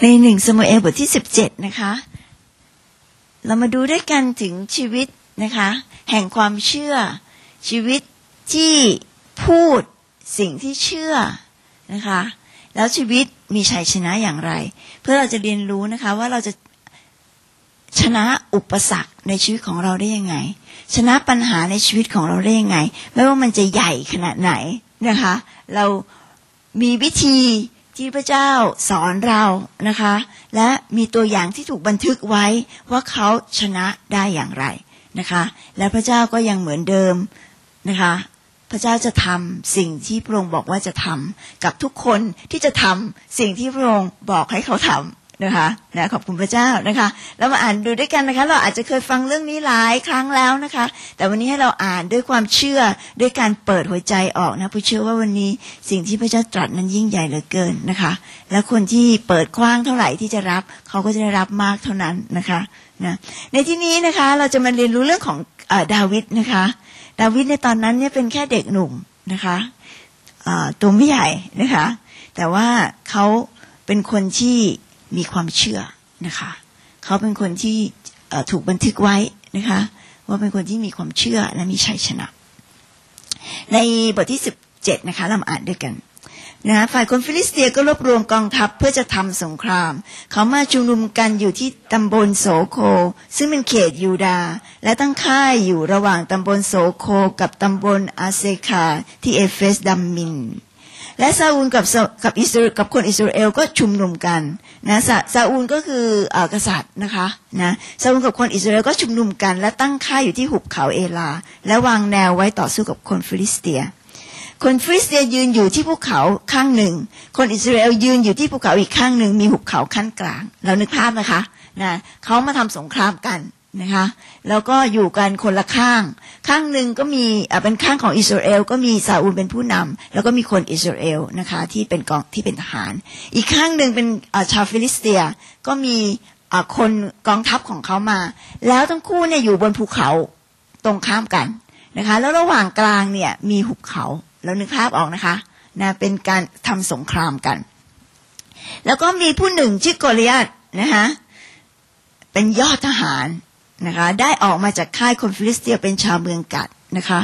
ใน1 ซามูเอลบทที่17นะคะเรามาดูด้วยกันถึงชีวิตนะคะแห่งความเชื่อชีวิตที่พูดสิ่งที่เชื่อนะคะแล้วชีวิตมีชัยชนะอย่างไรเพื่อเราจะเรียนรู้นะคะว่าเราจะชนะอุปสรรคในชีวิตของเราได้ยังไงชนะปัญหาในชีวิตของเราได้ยังไงไม่ว่ามันจะใหญ่ขนาดไหนนะคะเรามีวิธีที่พระเจ้าสอนเรานะคะและมีตัวอย่างที่ถูกบันทึกไว้ว่าเขาชนะได้อย่างไรนะคะและพระเจ้าก็ยังเหมือนเดิมนะคะพระเจ้าจะทำสิ่งที่พระองค์บอกว่าจะทำกับทุกคนที่จะทำสิ่งที่พระองค์บอกให้เขาทำนะคะขอบคุณพระเจ้านะคะเรามาอ่านดูด้วยกันนะคะเราอาจจะเคยฟังเรื่องนี้หลายครั้งแล้วนะคะแต่วันนี้ให้เราอ่านด้วยความเชื่อด้วยการเปิดหัวใจออกนะผู้เชื่อว่าวันนี้สิ่งที่พระเจ้าตรัสนั้นยิ่งใหญ่เหลือเกินนะคะและคนที่เปิดกว้างเท่าไหร่ที่จะรับเขาก็จะได้รับมากเท่านั้นนะคะในที่นี้นะคะเราจะมาเรียนรู้เรื่องของดาวิดนะคะดาวิดในตอนนั้นเนี่ยเป็นแค่เด็กหนุ่มนะคะตัวไม่ใหญ่นะคะแต่ว่าเขาเป็นคนที่มีความเชื่อนะคะเขาเป็นคนที่ถูกบันทึกไว้นะคะว่าเป็นคนที่มีความเชื่อและมีชัยชนะในบทที่17นะคะเรามาอ่านด้วยกันนะฝ่ายคนฟิลิสเตียก็รวบรวมกองทัพเพื่อจะทำสงครามเขามาชุมนุมกันอยู่ที่ตำบลโสโคซึ่งเป็นเขตยูดาห์และตั้งค่ายอยู่ระหว่างตำบลโสโคกับตำบลอาเซคาที่เอเฟสดัมมินและซาอูลกับคนอิสราเอลก็ชุมนุมกันนะซาอูลก็คือกษัตริย์นะคะนะซาอูลกับคนอิสราเอลก็ชุมนุมกันและตั้งค่ายอยู่ที่หุบเขาเอลาและวางแนวไว้ต่อสู้กับคนฟิลิสเตียคนฟิลิสเตียยืนอยู่ที่ภูเขาข้างหนึ่งคนอิสราเอลยืนอยู่ที่ภูเขาอีกข้างหนึ่งมีหุบเขาขั้นกลางเรานึกภาพนะคะนะเขามาทำสงครามกันนะคะแล้วก็อยู่กันคนละข้างหนึ่งก็มีเป็นข้างของอิสราเอลก็มีซาอูลเป็นผู้นำแล้วก็มีคนอิสราเอลนะคะที่เป็นทหารอีกข้างหนึ่งเป็นชาวฟิลิสเตียก็มีคนกองทัพของเขามาแล้วทั้งคู่เนี่ยอยู่บนภูเขาตรงข้ามกันนะคะแล้วระหว่างกลางเนี่ยมีหุบเขาแล้วนึกภาพออกนะคะเป็นการทำสงครามกันแล้วก็มีผู้หนึ่งชื่อโกลิอัทนะคะเป็นยอดทหารนะคะได้ออกมาจากค่ายคนฟิลิสเตียเป็นชาวเมืองกัดนะคะ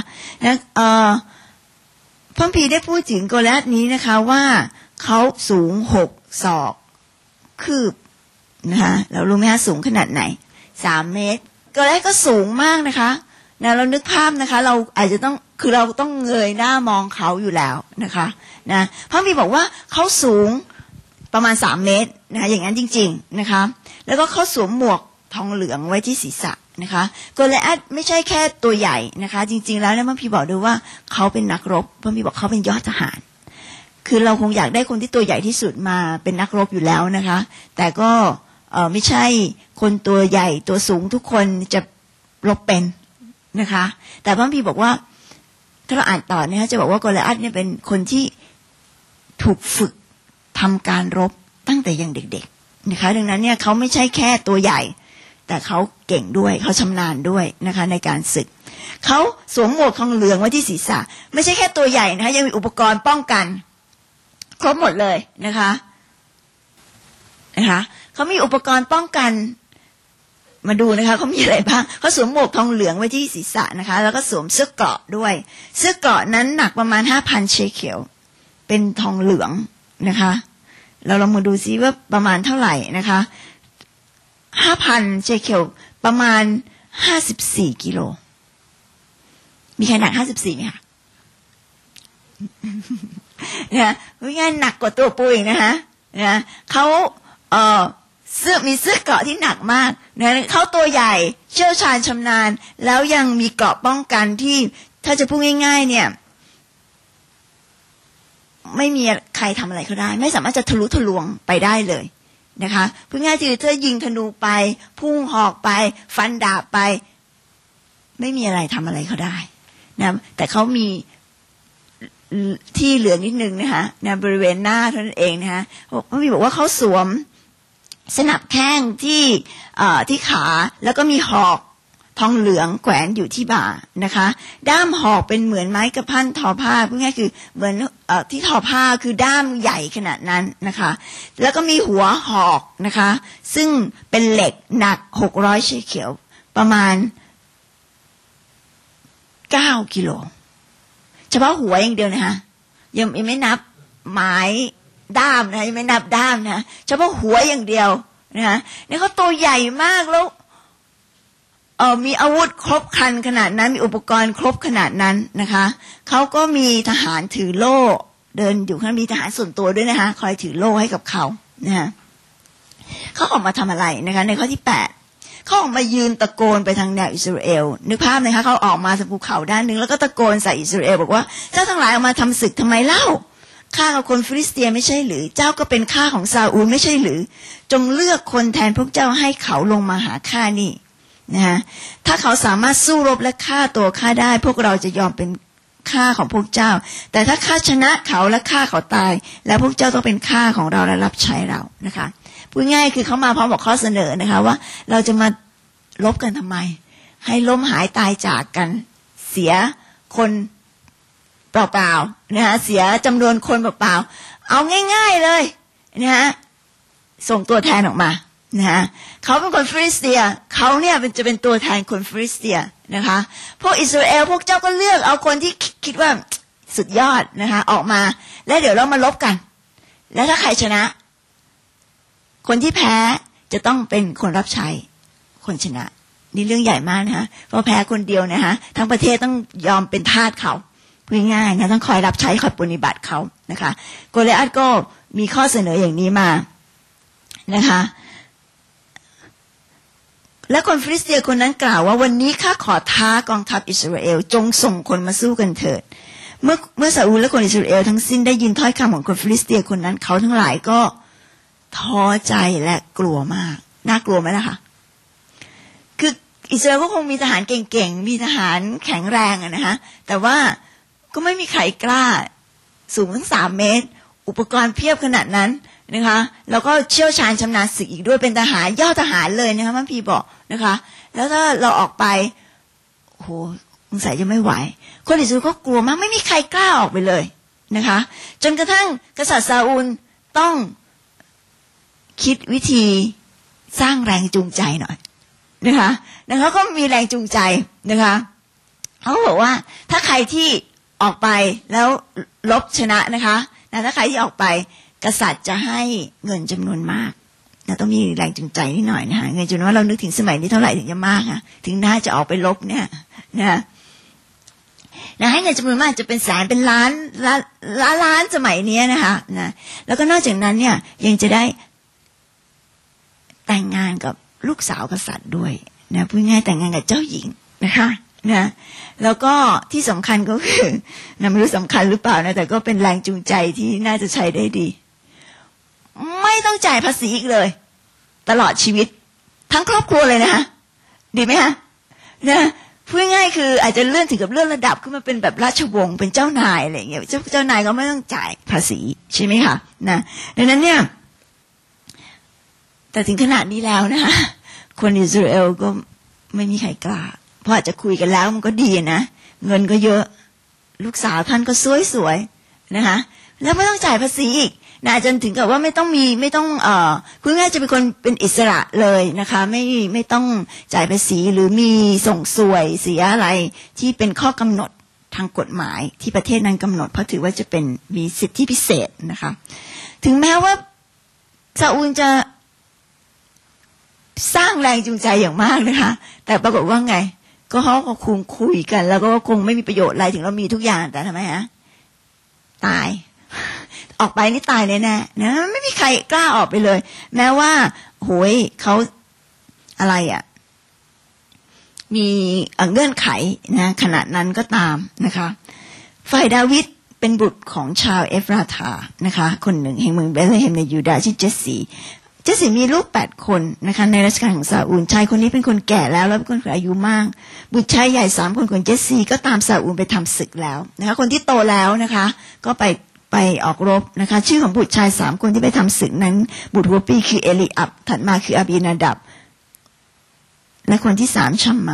พระคัมภีร์ได้พูดถึงโกลิอัทนี้นะคะว่าเขาสูง6 ศอกคืบนะคะเรารู้ไหมคะสูงขนาดไหน3 เมตรโกลิอัทก็สูงมากนะคะเรานึกภาพนะคะเราอาจจะต้องเราต้องเงยหน้ามองเขาอยู่แล้วนะคะพระคัมภีร์บอกว่าเขาสูงประมาณ3 เมตรนะคะอย่างนั้นจริงๆนะคะแล้วก็เขาสวมหมวกทองเหลืองไว้ที่ศีรษะนะคะโกลิอัทไม่ใช่แค่ตัวใหญ่นะคะจริงๆแล้วพระคัมภีร์บอกด้วยว่าเขาเป็นนักรบพระคัมภีร์บอกเขาเป็นยอดทหารคือเราคงอยากได้คนที่ตัวใหญ่ที่สุดมาเป็นนักรบอยู่แล้วนะคะแต่ก็ไม่ใช่คนตัวใหญ่ตัวสูงทุกคนจะรบเป็นนะคะแต่พระคัมภีร์บอกว่าถ้าเราอ่านต่อนะคะจะบอกว่าโกลิอัทเนี่ยเป็นคนที่ถูกฝึกทำการรบตั้งแต่ยังเด็กๆนะคะดังนั้นเนี่ยเขาไม่ใช่แค่ตัวใหญ่แต่เขาเก่งด้วยเขาชำนาญด้วยนะคะในการศึกเขาสวมหมวกทองเหลืองไว้ที่ศีรษะไม่ใช่แค่ตัวใหญ่นะคะยังมีอุปกรณ์ป้องกันครบหมดเลยนะคะเขามีอุปกรณ์ป้องกันมาดูนะคะเขามีอะไรบ้างเขาสวมหมวกทองเหลืองไว้ที่ศีรษะนะคะแล้วก็สวมเสื้อเกราะด้วยเสื้อเกราะนั้นหนักประมาณ 5,000 เชเคลเป็นทองเหลืองนะคะเราลองมาดูซิว่าประมาณเท่าไหร่นะคะ 5,000 เชเคลประมาณ54 กิโลมีใครหนัก54ไหมคะเนี่ยง่ายหนักกว่าตัวปุยนะคะเขามีเสื้อเกราะที่หนักมากนะเขาตัวใหญ่เชี่ยวชาญชำนาญแล้วยังมีเกราะป้องกันที่ถ้าจะพูดง่ายๆเนี่ยไม่มีใครทำอะไรเขาได้ไม่สามารถจะทะลุทะลวงไปได้เลยนะคะพูดง่ายๆคือถ้ายิงธนูไปพุ่งหอกไปฟันดาบไปไม่มีอะไรทำอะไรเขาได้นะแต่เขามีที่เหลือนิดนึงนะคะบริเวณหน้าเท่านั้นเองนะคะพระบิดาบอกว่าเขาสวมสนับแข้งที่ขาแล้วก็มีหอกทองเหลืองแขวนอยู่ที่บ่านะคะด้ามหอกเป็นเหมือนไม้กระพันทอผ้าพูดง่ายคือเหมือนที่ทอผ้าคือด้ามใหญ่ขนาดนั้นนะคะแล้วก็มีหัวหอกนะคะซึ่งเป็นเหล็กหนัก600เชเขลประมาณ9 กิโลเฉพาะหัวอย่างเดียวนะคะยังไม่นับไม้ด้ามนะยังไม่นับด้ามนะเฉพาะหัวอย่างเดียวนะคะนี่เขาตัวใหญ่มากแล้วมีอาวุธครบครันขนาดนั้นมีอุปกรณ์ครบขนาดนั้นนะคะเขาก็มีทหารถือโล่เดินอยู่ข้างมีทหารส่วนตัวด้วยนะคะคอยถือโล่ให้กับเขานะคะเขาออกมาทำอะไรนะคะในข้อที่8เขาออกมายืนตะโกนไปทางแนวอิสราเอลนึกภาพนะคะเขาออกมาจากภูเขาด้านนึงแล้วก็ตะโกนใส่อิสราเอลบอกว่าเจ้าทั้งหลายออกมาทำศึกทำไมเล่าข้ากับคนฟิลิสเตียไม่ใช่หรือเจ้าก็เป็นข้าของซาอูลไม่ใช่หรือจงเลือกคนแทนพวกเจ้าให้เขาลงมาหาข้านี่นะถ้าเขาสามารถสู้รบและฆ่าตัวข้าได้พวกเราจะยอมเป็นข้าของพวกเจ้าแต่ถ้าข้าชนะเขาและฆ่าเขาตายแล้วพวกเจ้าต้องเป็นข้าของเราและรับใช้เรานะคะพูดง่ายคือเขามาพร้อมกับข้อเสนอนะคะว่าเราจะมาลบกันทำไมให้ล้มหายตายจากกันเสียคนเปล่าๆนะคะเสียจำนวนคนเปล่าๆเอาง่ายๆเลยนะฮะส่งตัวแทนออกมานะเขาเป็นคนฟิลิสเตียเขาเนี่ยจะเป็นตัวแทนคนฟิลิสเตียนะคะพวกอิสราเอลพวกเจ้าก็เลือกเอาคนที่คิดว่าสุดยอดนะคะออกมาแล้วเดี๋ยวเรามาลบกันแล้วถ้าใครชนะคนที่แพ้จะต้องเป็นคนรับใช้คนชนะนี่เรื่องใหญ่มากนะคะเพราะแพ้คนเดียวนะคะทั้งประเทศต้องยอมเป็นทาสเขาพูดง่ายๆนะต้องคอยรับใช้คอยปฏิบัติเขานะคะโกลิอัทก็มีข้อเสนออย่างนี้มานะคะและคนฟิลิสเตียคนนั้นกล่าวว่าวันนี้ข้าขอท้ากองทัพอิสราเอลจงส่งคนมาสู้กันเถิดเมื่อซาอูลและคนอิสราเอลทั้งสิ้นได้ยินถ้อยคำของคนฟิลิสเตียคนนั้นเขาทั้งหลายก็ท้อใจและกลัวมากน่ากลัวไหมล่ะคะคืออิสราเอลก็คงมีทหารเก่งๆมีทหารแข็งแรงนะคะแต่ว่าก็ไม่มีใครกล้าสูงตั้ง3 เมตรอุปกรณ์เพียบขนาดนั้นนะคะแล้วก็เชี่ยวชาญชำนาญศึกอีกด้วยเป็นทหารยอดทหารเลยนะคะพระพีบอกนะคะแล้วถ้าเราออกไปโอ้โหสงสัยจะไม่ไหวคนอิสราเอลก็กลัวมากไม่มีใครกล้าออกไปเลยนะคะจนกระทั่งกษัตริย์ซาอูลต้องคิดวิธีสร้างแรงจูงใจหน่อยนะคะแล้วเขาก็มีแรงจูงใจนะคะเขาบอกว่าถ้าใครที่ออกไปแล้วลบชนะนะคะถ้าใครที่ออกไปกษัตริย์จะให้เงินจำนวนมากนะต้องมีแรงจูงใจนิดหน่อยนะคะเงินจำนวนว่าเรานึกถึงสมัยนี้เท่าไหร่ถึงจะมากอะถึงน่าจะออกไปลบเนี่ยนะให้เงินจำนวนมากจะเป็นแสนเป็นล้านสมัยนี้นะคะนะแล้วก็นอกจากนั้นเนี่ยยังจะได้แต่งงานกับลูกสาวกษัตริย์ด้วยนะพูดง่ายแต่งงานกับเจ้าหญิงนะคะนะแล้วก็ที่สำคัญก็คือนะไม่รู้สำคัญหรือเปล่านะแต่ก็เป็นแรงจูงใจที่น่าจะใช้ได้ดีไม่ต้องจ่ายภาษีอีกเลยตลอดชีวิตทั้งครอบครัวเลยนะคะดีไหมคะนะพูดง่ายคืออาจจะเลื่อนถึงกับเลื่อนระดับขึ้นมาเป็นแบบราชวงศ์เป็นเจ้านายอะไรอย่างเงี้ยเจ้านายก็ไม่ต้องจ่ายภาษีใช่ไหมคะนะดังนั้นเนี่ยแต่ถึงขนาดนี้แล้วนะคะคนอิสราเอลก็ไม่มีใครกล้าเพราะอาจจะคุยกันแล้วมันก็ดีนะเงินก็เยอะลูกสาวท่านก็สวยๆนะคะแล้วไม่ต้องจ่ายภาษีอีกนะจนถึงกับว่าไม่ต้องคุณง่ายจะเป็นคนเป็นอิสระเลยนะคะไม่ต้องจ่ายภาษีหรือมีส่งสวยเสียอะไรที่เป็นข้อกำหนดทางกฎหมายที่ประเทศนั้นกำหนดเพราะถือว่าจะเป็นมีสิทธิพิเศษนะคะถึงแม้ว่าซาอูลจะสร้างแรงจูงใจอย่างมากนะคะแต่ปรากฏว่าไงก็เขาก็คงคุยกันแล้วก็คงไม่มีประโยชน์อะไรถึงเรามีทุกอย่างแต่ทำไมฮะตายออกไปนี่ตายแน่ๆนะไม่มีใครกล้าออกไปเลยแม้ว่าโหยเขาอะไรอ่ะมีเงื่อนไขนะขนาดนั้นก็ตามนะคะฝ่ายดาวิดเป็นบุตรของชาวเอฟราธานะคะคนหนึ่งแห่งเมืองเบธเลเฮมในยูดาห์ชื่อเจสซี่มีลูก8 คนนะคะในรัชกาลของซาอูลชายคนนี้เป็นคนแก่แล้วเป็นคนอายุมากบุตรชายใหญ่3 คนของเจสซี่ก็ตามซาอูลไปทำศึกแล้วนะคะคนที่โตแล้วนะคะก็ไปออกรบนะคะชื่อของบุตรชาย3 คนที่ไปทำศึกนั้นบุตรหัวปีคือเอลีอับถัดมาคืออาบีนาดับและคนที่3ชัมมา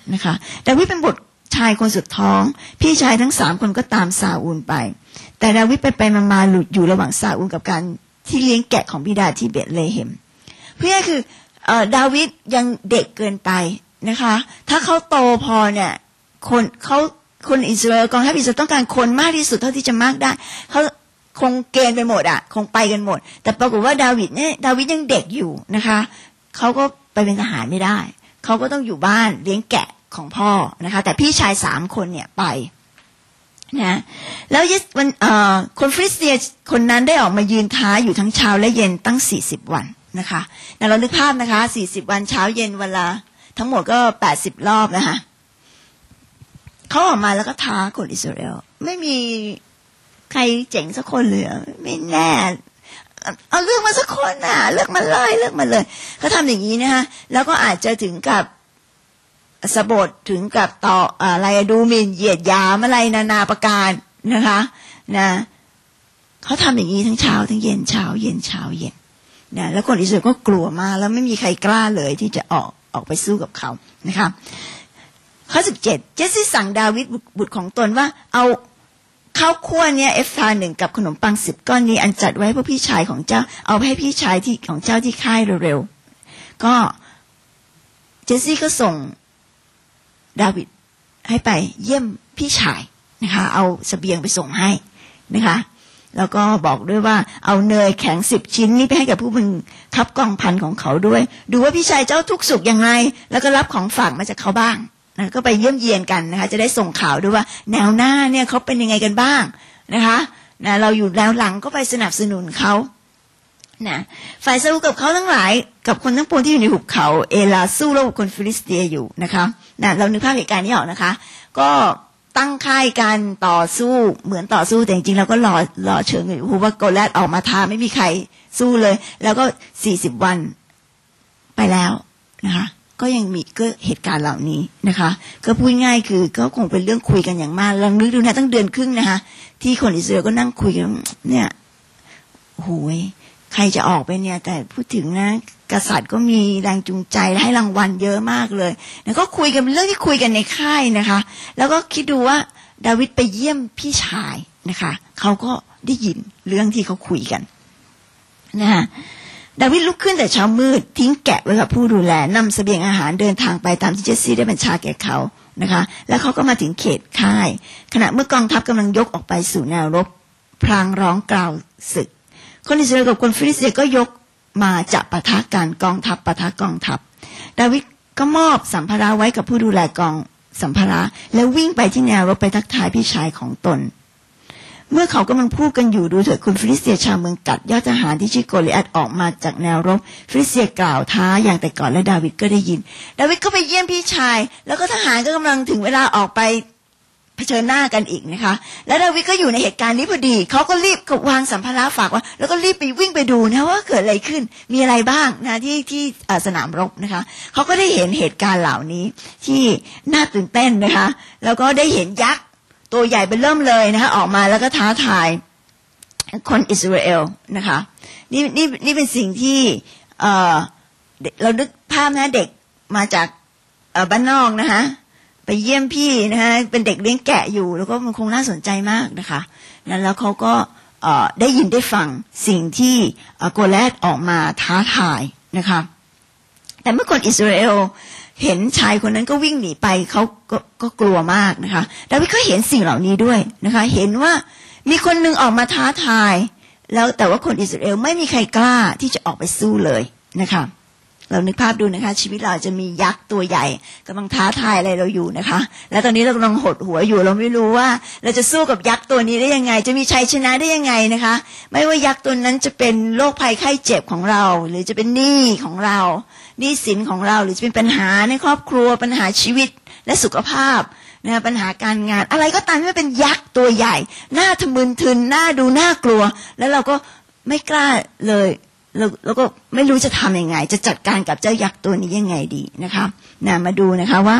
นะคะดาวิดเป็นบุตรชายคนสุดท้องพี่ชายทั้ง3คนก็ตามซาอูลไปแต่ดาวิดไปมาหลุดอยู่ระหว่างซาอูลกับการที่เลี้ยงแกะของบิดาที่เบธเลเฮมเพื่อคือดาวิดยังเด็กเกินไปนะคะถ้าเขาโตพอเนี่ยคนอิสราเอลกองทัพอิสราเอลต้องการคนมากที่สุดเท่าที่จะมากได้เขาคงเกณฑ์ไปหมดคงไปกันหมดแต่ปรากฏว่าดาวิดยังเด็กอยู่นะคะเขาก็ไปเป็นทหารไม่ได้เขาก็ต้องอยู่บ้านเลี้ยงแกะของพ่อนะคะแต่พี่ชาย3คนเนี่ยไปนะแล้วคนฟิลิสเตียคนนั้นได้ออกมายืนท้าอยู่ทั้งเช้าและเย็นตั้ง40วันนะคะเรานึกภาพนะคะ40วันเช้าเย็นเวลาทั้งหมดก็80รอบนะคะเขาออกมาแล้วก็ท้าคนอิสราเอลไม่มีใครเจ๋งสักคนเลยไม่แน่เอาเลือกมาสักคนเลือกมาเลยเขาทำอย่างนี้นะคะแล้วก็อาจจะถึงกับสบถถึงกับต่ออะไรดูหมิ่นเหยียดหยามอะไรนานาประการนะคะนะเขาทำอย่างนี้ทั้งเช้าทั้งเย็นเช้าเย็นนะแล้วคนอิสราเอลก็กลัวมากแล้วไม่มีใครกล้าเลยที่จะออกไปสู้กับเขานะคะข้อ17เจสซี่สั่งดาวิดบุตรของตนว่าเอาข้าวคั่วเนี่ยเอฟทา1กับขนมปัง10ก้อนนี้อันจัดไว้เพื่อพี่ชายของเจ้าเอาให้พี่ชายที่ของเจ้าที่ค่ายเร็วๆก็เจสซี่ก็ส่งดาวิดให้ไปเยี่ยมพี่ชายนะคะเอาเสบียงไปส่งให้นะคะแล้วก็บอกด้วยว่าเอาเนยแข็ง10ชิ้นนี้ไปให้กับผู้บังคับกองพันของเขาด้วยดูว่าพี่ชายเจ้าทุกข์สุขอย่างไรแล้วก็รับของฝากมาจากเขาบ้างนะก็ไปเยี่ยมเยียนกันนะคะจะได้ส่งข่าวด้วยว่าแนวหน้าเนี่ยเขาเป็นยังไงกันบ้างนะคะนะเราอยู่แนวหลังก็ไปสนับสนุนเขานะฝ่ายซาอูลกับเขาทั้งหลายกับคนทั้งปวงที่อยู่ในหุบเขาเอลาสู้รบกับคนฟิลิสเตียอยู่นะคะนะเรานึกภาพเหตุการณ์นี้ออกนะคะก็ตั้งค่ายกันต่อสู้เหมือนต่อสู้แต่จริงๆเราก็รอเชิงอยู่เพราะว่าโกลิอาธออกมาท้าไม่มีใครสู้เลยแล้วก็40วันไปแล้วนะคะก็ยังมีก็เหตุการณ์เหล่านี้นะคะก็พูดง่ายคือก็คงเป็นเรื่องคุยกันอย่างมากลองนึกดูนะตั้งเดือนครึ่งนะคะที่คนอิสราเอลก็นั่งคุยกันเนี่ยโหยใครจะออกไปเนี่ยแต่พูดถึงนะกษัตริย์ก็มีแรงจูงใจให้รางวัลเยอะมากเลยแล้วก็คุยกันเป็นเรื่องที่คุยกันในค่ายนะคะแล้วก็คิดดูว่าดาวิดไปเยี่ยมพี่ชายนะคะเขาก็ได้ยินเรื่องที่เขาคุยกันนะคะดาวิดลุกขึ้นแต่เช้ามืดทิ้งแกะไว้กับผู้ดูแลนำเสบียงอาหารเดินทางไปตามที่เจสซี่ได้บัญชาแก่เขานะคะแล้วเขาก็มาถึงเขตค่ายขณะเมื่อกองทัพกำลังยกออกไปสู่แนวรบพลางร้องกล่าวศึกคนอิสราเอลกับคนฟิลิสเตียก็ยกมาจะปะทะกันกองทัพปะทะกองทัพดาวิดก็มอบสัมภาระไว้กับผู้ดูแลกองสัมภาระแล้ววิ่งไปที่แนวรบไปทักทายพี่ชายของตนเมื่อเขากำลังพูดกันอยู่ดูเถิดคนฟิลิสเตียชาวเมืองกัดยอดทหารที่ชื่อโกลิอาธออกมาจากแนวรบฟิลิสเตียกล่าวท้าอย่างแต่ก่อนและดาวิดก็ได้ยินดาวิดก็ไปเยี่ยมพี่ชายแล้วก็ทหารก็กำลังถึงเวลาออกไปเผชิญหน้ากันอีกนะคะแล้วดาวิดก็อยู่ในเหตุการณ์นี้พอดีเขาก็รีบวางสัมภาระฝากว่าแล้วก็รีบไปวิ่งไปดูนะว่าเกิดอะไรขึ้นมีอะไรบ้างนะที่สนามรบนะคะเขาก็ได้เห็นเหตุการณ์เหล่านี้ที่น่าตื่นเต้นนะคะแล้วก็ได้เห็นยักษ์ตัวใหญ่เป็นเริ่มเลยนะคะออกมาแล้วก็ท้าทายคนอิสราเอลนะคะนี่เป็นสิ่งที่เรานึกภาพนะเด็กมาจากบ้านนอกนะคะไปเยี่ยมพี่นะคะเป็นเด็กเลี้ยงแกะอยู่แล้วก็มันคงน่าสนใจมากนะคะนั้นแล้วเขาก็ได้ยินได้ฟังสิ่งที่โกลิอาธออกมาท้าทายนะคะแต่เมื่อคนอิสราเอลเห็นชายคนนั้นก็วิ่งหนีไปเขาก็กลัวมากนะคะดาวิดก็เห็นสิ่งเหล่านี้ด้วยนะคะเห็นว่ามีคนนึงออกมาท้าทายแล้วแต่ว่าคนอิสราเอลไม่มีใครกล้าที่จะออกไปสู้เลยนะคะเรานึกภาพดูนะคะชีวิตเราจะมียักษ์ตัวใหญ่กำลังท้าทายอะไรเราอยู่นะคะแล้วตอนนี้เรากำลังหดหัวอยู่เราไม่รู้ว่าเราจะสู้กับยักษ์ตัวนี้ได้ยังไงจะมีชัยชนะได้ยังไงนะคะไม่ว่ายักษ์ตัวนั้นจะเป็นโรคภัยไข้เจ็บของเราหรือจะเป็นหนี้ของเราหนี้สินของเราหรือจะเป็นปัญหาในครอบครัวปัญหาชีวิตและสุขภาพนะปัญหาการงานอะไรก็ตามที่เป็นยักษ์ตัวใหญ่น่าทะมึนทึนน่าดูน่ากลัวแล้วเราก็ไม่กล้าเลยแล้วก็ไม่รู้จะทำยังไงจะจัดการกับเจ้ายักษ์ตัวนี้ยังไงดีนะคะมาดูนะคะว่า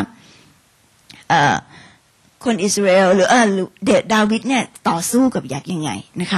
คนอิสราเอลหรือดาวิดเนี่ยต่อสู้กับยักษ์ยังไงนะคะ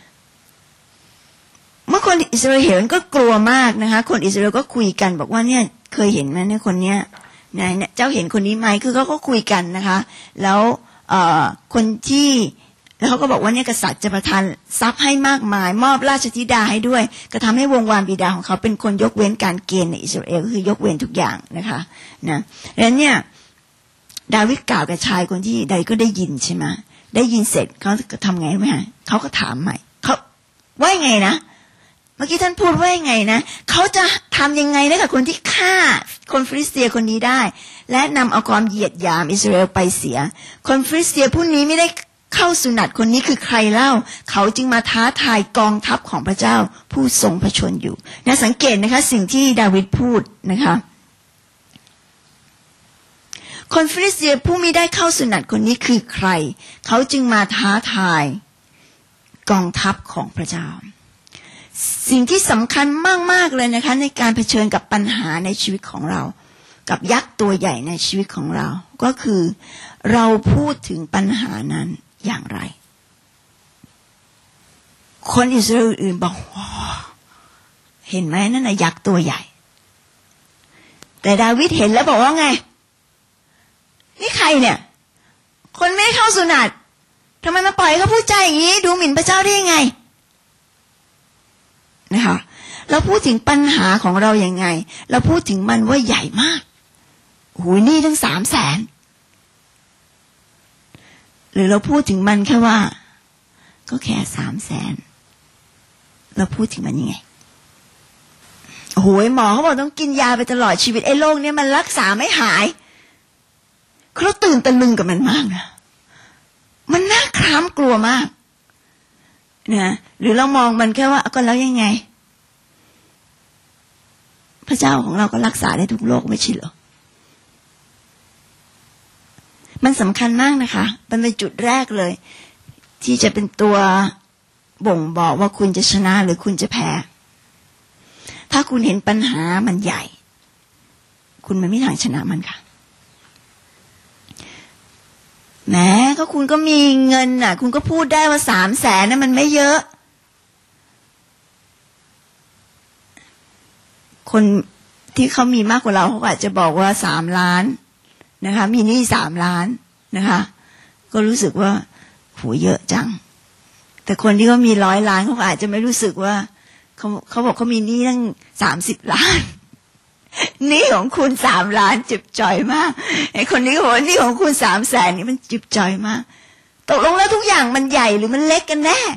เมื่อคนอิสราเอลเห็นก็กลัวมากนะคะคนอิสราเอลก็คุยกันบอกว่าเนี่ยเคยเห็นไหมเนี่ยคนเนี้ยนะเจ้าเห็นคนนี้ไหมคือเขาก็คุยกันนะคะแล้วคนที่แล้วเขาก็บอกว่าเนี่ยกษัตริย์จะประทานทรัพย์ให้มากมายมอบราชธิดาให้ด้วยก็ทำให้วงวานบิดาของเขาเป็นคนยกเว้นการเกณฑ์ในอิสราเอลก็คือยกเว้นทุกอย่างนะคะนะดังนั้นเนี่ยดาวิดกล่าวกับชายคนที่ใดก็ได้ยินใช่ไหมได้ยินเสร็จเขาทำไงไหมฮะเขาก็ถามใหม่เขาว่าไงนะเมื่อกี้ท่านพูดว่าไงนะเขาจะทำยังไงนะกับคนที่ฆ่าคนฟิลิสเตียคนนี้ได้และนำเอาความเหยียดหยามอิสราเอลไปเสียคนฟิลิสเตียผู้นี้ไม่ได้เข้าสุนัตคนนี้คือใครเล่าเขาจึงมาท้าทายกองทัพของพระเจ้าผู้ทรงพระชนอยู่นะสังเกตนะคะสิ่งที่ดาวิดพูดนะคะคนฟิลิสเตียผู้ไม่ได้เข้าสุนัตคนนี้คือใครเขาจึงมาท้าทายกองทัพของพระเจ้าสิ่งที่สำคัญมากๆเลยนะคะในการเผชิญกับปัญหาในชีวิตของเรากับยักษ์ตัวใหญ่ในชีวิตของเราก็คือเราพูดถึงปัญหานั้นอย่างไรคนอิสราเอลอื่นบอกว้าเห็นไหมนั่นน่ะยักษ์ตัวใหญ่แต่ดาวิดเห็นแล้วบอกว่าไงนี่ใครเนี่ยคนไม่ได้เข้าสุนัตทำไมมาปล่อยเขาพูดใจอย่างนี้ดูหมิ่นพระเจ้าได้ยังไงนะคะเราพูดถึงปัญหาของเราอย่างไงเราพูดถึงมันว่าใหญ่มากโอ้ยนี่ทั้ง300,000หรือเราพูดถึงมันแค่ว่าก็แค่300,000เราพูดถึงมันยังไงโอ้ยหมอเขาบอกต้องกินยาไปตลอดชีวิตไอ้โรคนี้มันรักษาไม่หายเขาตื่นตะลึงกับมันมากนะมันน่าคร้ำกลัวมากนะหรือเรามองมันแค่ว่าก็แล้วยังไงพระเจ้าของเราก็รักษาได้ทุกโรคไม่ใช่เหรอมันสำคัญมากนะคะมันเป็นจุดแรกเลยที่จะเป็นตัวบ่งบอกว่าคุณจะชนะหรือคุณจะแพ้ถ้าคุณเห็นปัญหามันใหญ่คุณไม่มีทางชนะมันค่ะแหมก็คุณก็มีเงินน่ะคุณก็พูดได้ว่า300,000น่ะมันไม่เยอะคนที่เขามีมากกว่าเราเขาอาจจะบอกว่า3 ล้านนะคะมีหนี้3 ล้านนะคะก็รู้สึกว่าโหเยอะจังแต่คนที่เขามี100 ล้านเขาอาจจะไม่รู้สึกว่าเขาบอกเขามีหนี้ตั้ง30 ล้านหนี้ของคุณ3 ล้านจิบจ่อยมากไอ้คนนี้ก็บอกหนี้ของคุณ300,000นี่มันจิบจ่อยมากตกลงแล้วทุกอย่างมันใหญ่หรือมันเล็กกันแน่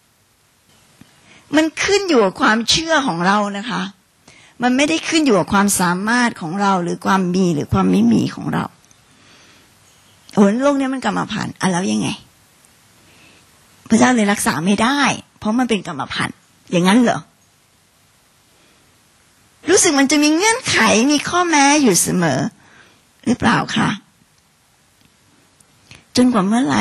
มันขึ้นอยู่กับความเชื่อของเรานะคะมันไม่ได้ขึ้นอยู่กับความสามารถของเราหรือความมีหรือความไม่มีของเราโอ้โลกนี้มันกรรมพันธุ์แล้วยังไงพระเจ้าเลยรักษาไม่ได้เพราะมันเป็นกรรมพันธุ์อย่างนั้นเหรอรู้สึกมันจะมีเงื่อนไขมีข้อแม้อยู่เสมอหรือเปล่าคะจนกว่าเมื่อไหร่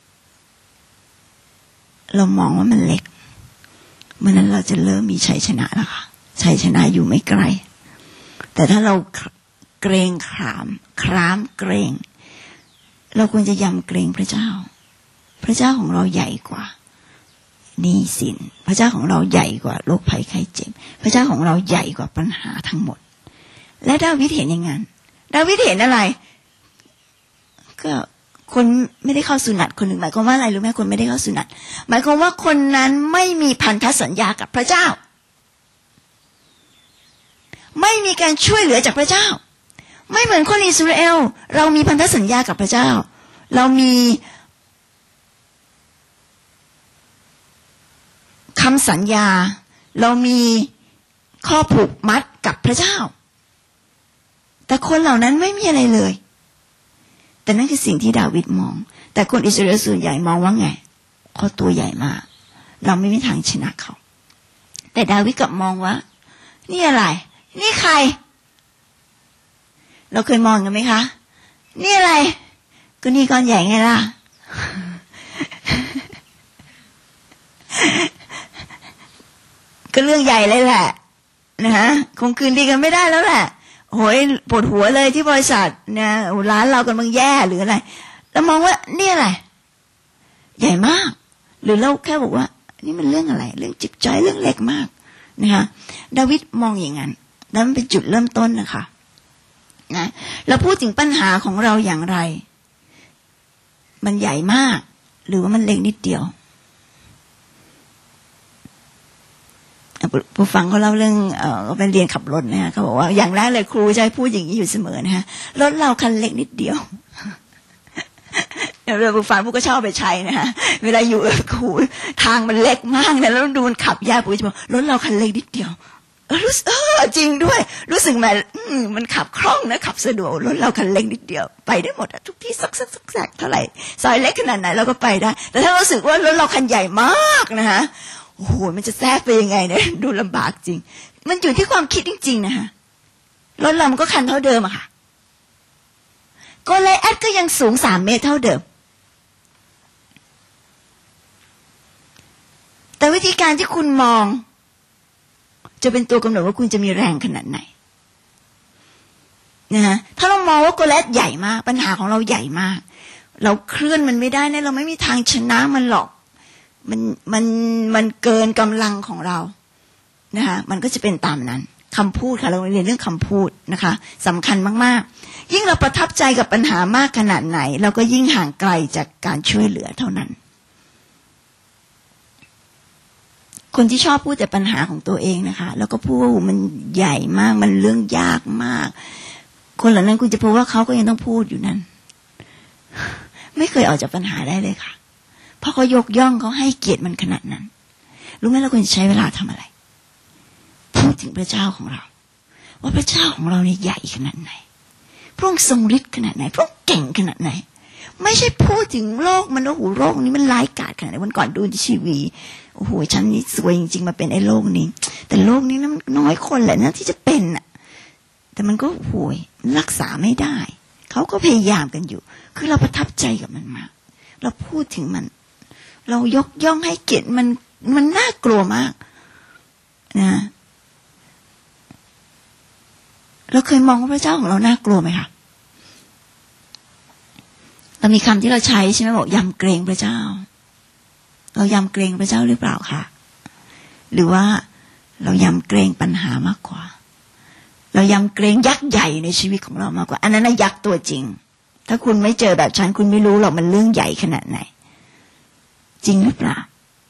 เรามองว่ามันเล็กเมื่อนั้นเราจะเริ่มมีชัยชนะแล้วค่ะชัยชนะอยู่ไม่ไกลแต่ถ้าเราเกรงขามเกรงเราควรจะยำเกรงพระเจ้าพระเจ้าของเราใหญ่กว่าหนี้สินพระเจ้าของเราใหญ่กว่าโรคภัยไข้เจ็บพระเจ้าของเราใหญ่กว่าปัญหาทั้งหมดและดาวิดเห็นอย่างนั้นดาวิดเห็นอะไรก็คนไม่ได้เข้าสุนัตคนหนึ่งหมายความว่าอะไรรู้ไหมคนไม่ได้เข้าสุนัตหมายความว่าคนนั้นไม่มีพันธสัญญากับพระเจ้าไม่มีการช่วยเหลือจากพระเจ้าไม่เหมือนคนอิสราเอลเรามีพันธสัญญากับพระเจ้าเรามีคำสัญญาเรามีข้อผูกมัดกับพระเจ้าแต่คนเหล่านั้นไม่มีอะไรเลยแต่นั่นคือสิ่งที่ดาวิดมองแต่คนอิสราเอลส่วนใหญ่มองว่าไงเขาตัวใหญ่มากเราไม่มีทางชนะเขาแต่ดาวิดกลับมองว่านี่อะไรนี่ใครเราเคยมองกันไหมคะนี่อะไรก็นี่ก้อนใหญ่ไงล่ะ ก็เรื่องใหญ่เลยแหละนะฮะคงคืนดีกันไม่ได้แล้วแหละโหยปวดหัวเลยที่บริษัทนะร้านเรากำลังแย่หรืออะไรแล้วมองว่านี่อะไรใหญ่มากหรือเราแค่บอกว่านี่มันเรื่องอะไรเรื่องจิบจ้อยเรื่องเล็กมากนะคะดาวิดมองอย่างนั้นนั่นเป็นจุดเริ่มต้นนะคะนะเราพูดถึงปัญหาของเราอย่างไรมันใหญ่มากหรือว่ามันเล็กนิดเดียวผู้ฟังเขาเล่าเรื่องเขาไปเรียนขับรถนะฮะเขาบอกว่าอย่างแรกเลยครูจะพูดอย่างนี้อยู่เสมอนะฮะรถเราคันเล็กนิดเดียวเวลาผู้ฟังผู้ก็ชอบไปใช้นะฮะเวลาอยู่ครูทางมันเล็กมากนะแล้วดูมันขับยากผู้จะบอกรถเราคันเล็กนิดเดียวรู้สึกจริงด้วยรู้สึกมันขับคล่องนะขับสะดวกรถเราคันเล็กนิดเดียวไปได้หมดทุกที่สักเท่าไหร่ซอยเล็กขนาดไหนเราก็ไปได้แต่ถ้ารู้สึกว่ารถเราคันใหญ่มากนะฮะโอ้โหมันจะแทรกไปยังไงเนี่ยดูลำบากจริงมันอยู่ที่ความคิดจริงๆนะฮะรถเรามันก็คันเท่าเดิมอะค่ะโกลิแอธก็ยังสูง3 เมตรเท่าเดิมแต่วิธีการที่คุณมองจะเป็นตัวกำหนดว่าคุณจะมีแรงขนาดไหนนะฮะถ้าเรามองว่าโกลิแอธใหญ่มากปัญหาของเราใหญ่มากเราเคลื่อนมันไม่ได้นะเราไม่มีทางชนะมันหรอกมันเกินกำลังของเรานะคะมันก็จะเป็นตามนั้นคำพูดค่ะเราเรียนเรื่องคำพูดนะคะสำคัญมากๆยิ่งเราประทับใจกับปัญหามากขนาดไหนเราก็ยิ่งห่างไกลจากการช่วยเหลือเท่านั้นคนที่ชอบพูดแต่ปัญหาของตัวเองนะคะแล้วก็พูดว่ามันใหญ่มากมันเรื่องยากมากคนเหล่านั้นคุณจะพบว่าเขาก็ยังต้องพูดอยู่นั่นไม่เคยออกจากปัญหาได้เลยค่ะเพราะเขายกย่องเขาให้เกียรติมันขนาดนั้นรู้ไหมเราควรจะใช้เวลาทำอะไรพูดถึงพระเจ้าของเราว่าพระเจ้าของเราเนี่ยใหญ่ขนาดไหนพระองค์ทรงฤทธิ์ขนาดไหนพระองค์เก่งขนาดไหนไม่ใช่พูดถึงโลกมันโอ้โหโลกนี้มันร้ายกาจขนาดไหนวันก่อนดูทีวีโอ้โหฉันนี่สวยจริงๆมาเป็นไอ้โลกนี้แต่โลกนี้นะน้อยคนแหละนะที่จะเป็นน่ะแต่มันก็โหยรักษาไม่ได้เขาก็พยายามกันอยู่คือเราประทับใจกับมันมากเราพูดถึงมันเรายกย่องให้เกียรติมันน่ากลัวมากนะเราเคยมองว่าพระเจ้าของเราน่ากลัวไหมคะเรามีคำที่เราใช้ใช่ไหมบอกยำเกรงพระเจ้าเรายำเกรงพระเจ้าหรือเปล่าคะหรือว่าเรายำเกรงปัญหามากกว่าเรายำเกรงยักษ์ใหญ่ในชีวิตของเรามากกว่าอันนั้นยักษ์ตัวจริงถ้าคุณไม่เจอแบบฉันคุณไม่รู้หรอกมันเรื่องใหญ่ขนาดไหนจริงหรือเปล่า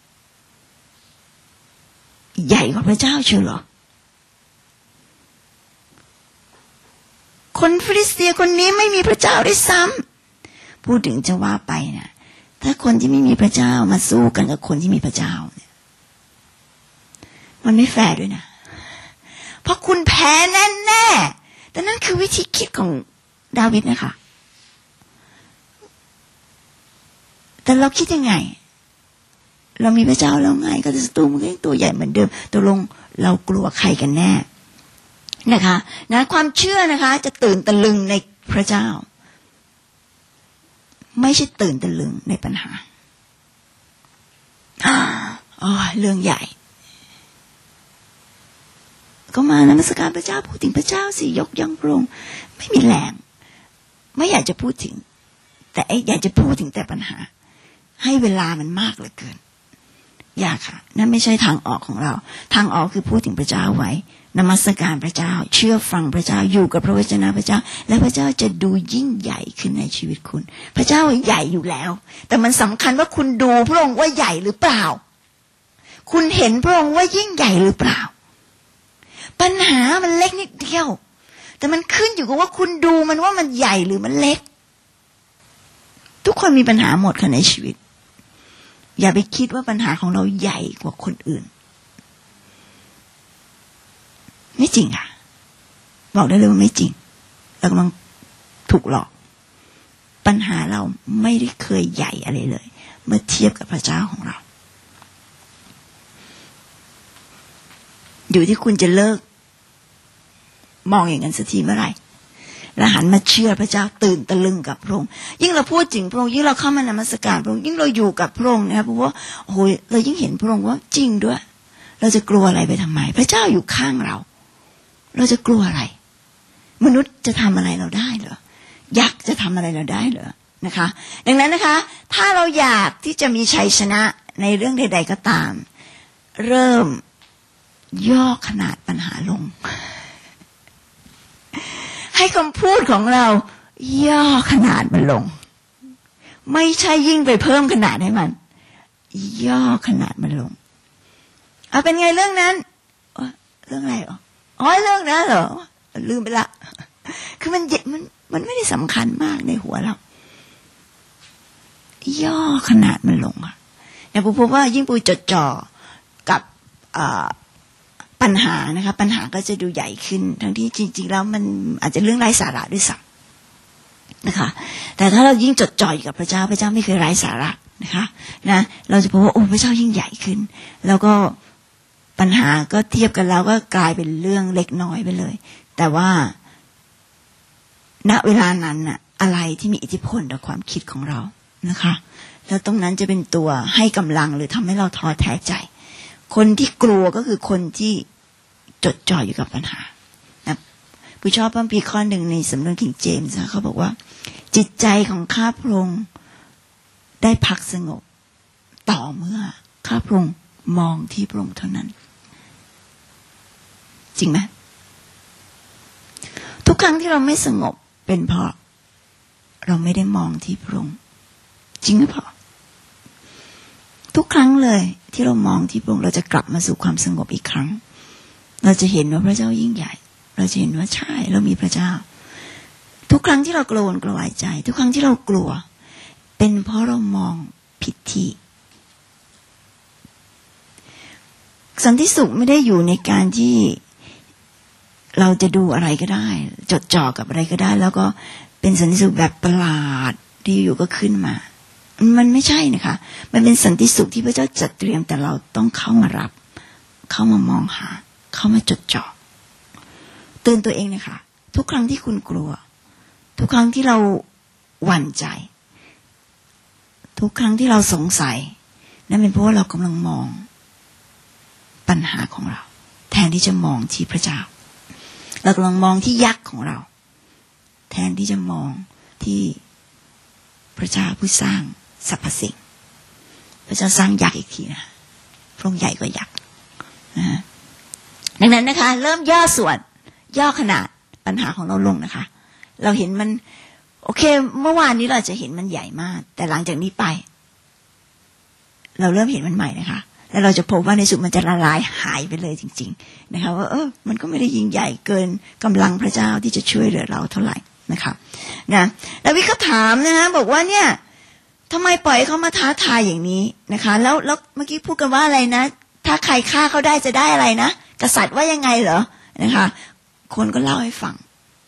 ใหญ่กว่าพระเจ้าเชียวหรอคนฟิลิสเตียคนนี้ไม่มีพระเจ้าด้วยซ้ำพูดถึงจะว่าไปนะถ้าคนที่ไม่มีพระเจ้ามาสู้กันกับคนที่มีพระเจ้าเนี่ยมันไม่แฟร์ด้วยนะเพราะคุณแพ้แน่ๆแต่นั่นคือวิธีคิดของดาวิดนะคะแต่เราคิดยังไงเรามีพระเจ้าแล้วไงก็จะศัตรูมันก็ยังตัวใหญ่เหมือนเดิมตกลงเรากลัวใครกันแน่นะคะนะความเชื่อนะคะจะตื่นตะลึงในพระเจ้าไม่ใช่ตื่นตะลึงในปัญหาเรื่องใหญ่ก็มานมัสการพระเจ้าพูดถึงพระเจ้าสิยกย่องพระองค์ไม่มีแรงไม่อยากจะพูดถึงแต่อยากจะพูดถึงแต่ปัญหาให้เวลามันมากเหลือเกินอยากค่ะนั่นไม่ใช่ทางออกของเราทางออกคือพูดถึงพระเจ้าไว้นมัสการพระเจ้าเชื่อฟังพระเจ้าอยู่กับพระวจนะพระเจ้าและพระเจ้าจะดูยิ่งใหญ่ขึ้นในชีวิตคุณพระเจ้าใหญ่อยู่แล้วแต่มันสำคัญว่าคุณดูพระองค์ว่าใหญ่หรือเปล่าคุณเห็นพระองค์ว่ายิ่งใหญ่หรือเปล่าปัญหามันเล็กนิดเดียวแต่มันขึ้นอยู่กับว่าคุณดูมันว่ามันใหญ่หรือมันเล็กทุกคนมีปัญหาหมดค่ะในชีวิตอย่าไปคิดว่าปัญหาของเราใหญ่กว่าคนอื่นไม่จริงค่ะบอกได้เลยว่าไม่จริงเรากำลังถูกหลอกปัญหาเราไม่ได้เคยใหญ่อะไรเลยเมื่อเทียบกับพระเจ้าของเราอยู่ที่คุณจะเลิกมองอย่างนั้นสักทีเมื่อไหร่แล้วหันมาเชื่อพระเจ้าตื่นตะลึงกับพระองค์ยิ่งเราพูดถึงพระองค์ยิ่งเราเข้ามานมัสการพระองค์ยิ่งเราอยู่กับพระองค์นะครับเพราะว่าโอ้ยเรายิ่งเห็นพระองค์ว่าจริงด้วยเราจะกลัวอะไรไปทำไมพระเจ้าอยู่ข้างเราเราจะกลัวอะไรมนุษย์จะทำอะไรเราได้เหรอยักษ์จะทำอะไรเราได้เหรอนะคะดังนั้นนะคะถ้าเราอยากที่จะมีชัยชนะในเรื่องใดๆก็ตามเริ่มย่อขนาดปัญหาลงใให้คำพูดของเราย่อขนาดมันลงไม่ใช่ยิ่งไปเพิ่มขนาดให้มันย่อขนาดมันลงเป็นไงเรื่องนั้นเรื่องอะไรเรื่องนั้นเหรอลืมไปละคือมันไม่ได้สำคัญมากในหัวเราย่อขนาดมันลงเนี่ยปูพบว่ายิ่งปูจดจ่อกับปัญหานะคะปัญหาก็จะดูใหญ่ขึ้นทั้งที่จริงๆแล้วมันอาจจะเรื่องไร้สาระด้วยซ้ำนะคะแต่ถ้าเรายิ่งจดจ่ออยู่กับพระเจ้าพระเจ้าไม่เคยไร้สาระนะคะนะเราจะพบว่าโอ้พระเจ้ายิ่งใหญ่ขึ้นแล้วก็ปัญหาก็เทียบกันแล้วก็กลายเป็นเรื่องเล็กน้อยไปเลยแต่ว่าณเวลานั้นน่ะอะไรที่มีอิทธิพลต่อความคิดของเรานะคะแล้วตรงนั้นจะเป็นตัวให้กำลังหรือทำให้เราท้อแท้ใจคนที่กลัวก็คือคนที่จดจ่ออยู่กับปัญหานะผู้ชอบพระคัมภีร์ข้อหนึ่งในสำนวนคิงเจมส์เขาบอกว่าจิตใจของข้าพระองค์ได้พักสงบต่อเมื่อข้าพระองค์มองที่พระองค์เท่านั้นจริงไหมทุกครั้งที่เราไม่สงบเป็นเพราะเราไม่ได้มองที่พระองค์จริงหรือเปล่าทุกครั้งเลยที่เรามองที่พระองค์เราจะกลับมาสู่ความสงบอีกครั้งเราจะเห็นว่าพระเจ้ายิ่งใหญ่เราจะเห็นว่าใช่เรามีพระเจ้าทุกครั้งที่เรากระวนกระวายใจทุกครั้งที่เรากลัวเป็นเพราะเรามองผิดที่สันติสุขไม่ได้อยู่ในการที่เราจะดูอะไรก็ได้จดจ่อกับอะไรก็ได้แล้วก็เป็นสันติสุขแบบประหลาดที่อยู่ก็ขึ้นมามันไม่ใช่นะคะมันเป็นสันติสุขที่พระเจ้าจัดเตรียมแต่เราต้องเข้ามารับเข้ามามองหาเข้ามาจดจ่อเตือนตัวเองนะคะทุกครั้งที่คุณกลัวทุกครั้งที่เราหวั่นใจทุกครั้งที่เราสงสัยนั่นเป็นเพราะว่าเรากำลังมองปัญหาของเราแทนที่จะมองที่พระเจ้าเรากำลังมองที่ยักษ์ของเราแทนที่จะมองที่พระเจ้าผู้สร้างสรรพสิ่งพระเจ้าสร้างยักษ์อีกทีนะพระองค์ใหญ่กว่ายักษ์นะดังนั้นนะคะเริ่มย่อส่วนย่อขนาดปัญหาของเราลงนะคะเราเห็นมันโอเคเมื่อวานนี้เราจะเห็นมันใหญ่มากแต่หลังจากนี้ไปเราเริ่มเห็นมันใหม่นะคะแล้วเราจะพบว่าในสุดมันจะละลายหายไปเลยจริงๆนะคะว่ามันก็ไม่ได้ยิ่งใหญ่เกินกำลังพระเจ้าที่จะช่วยเหลือเราเท่าไหร่นะคะนะแล้ววิเขาถามนะคะบอกว่าเนี่ยทำไมปล่อยเขามาท้าทายอย่างนี้นะคะแล้วเมื่อกี้พูดกันว่าอะไรนะถ้าใครฆ่าเขาได้จะได้อะไรนะกษัตริย์ว่ายังไงเหรอนะคะคนก็เล่าให้ฟัง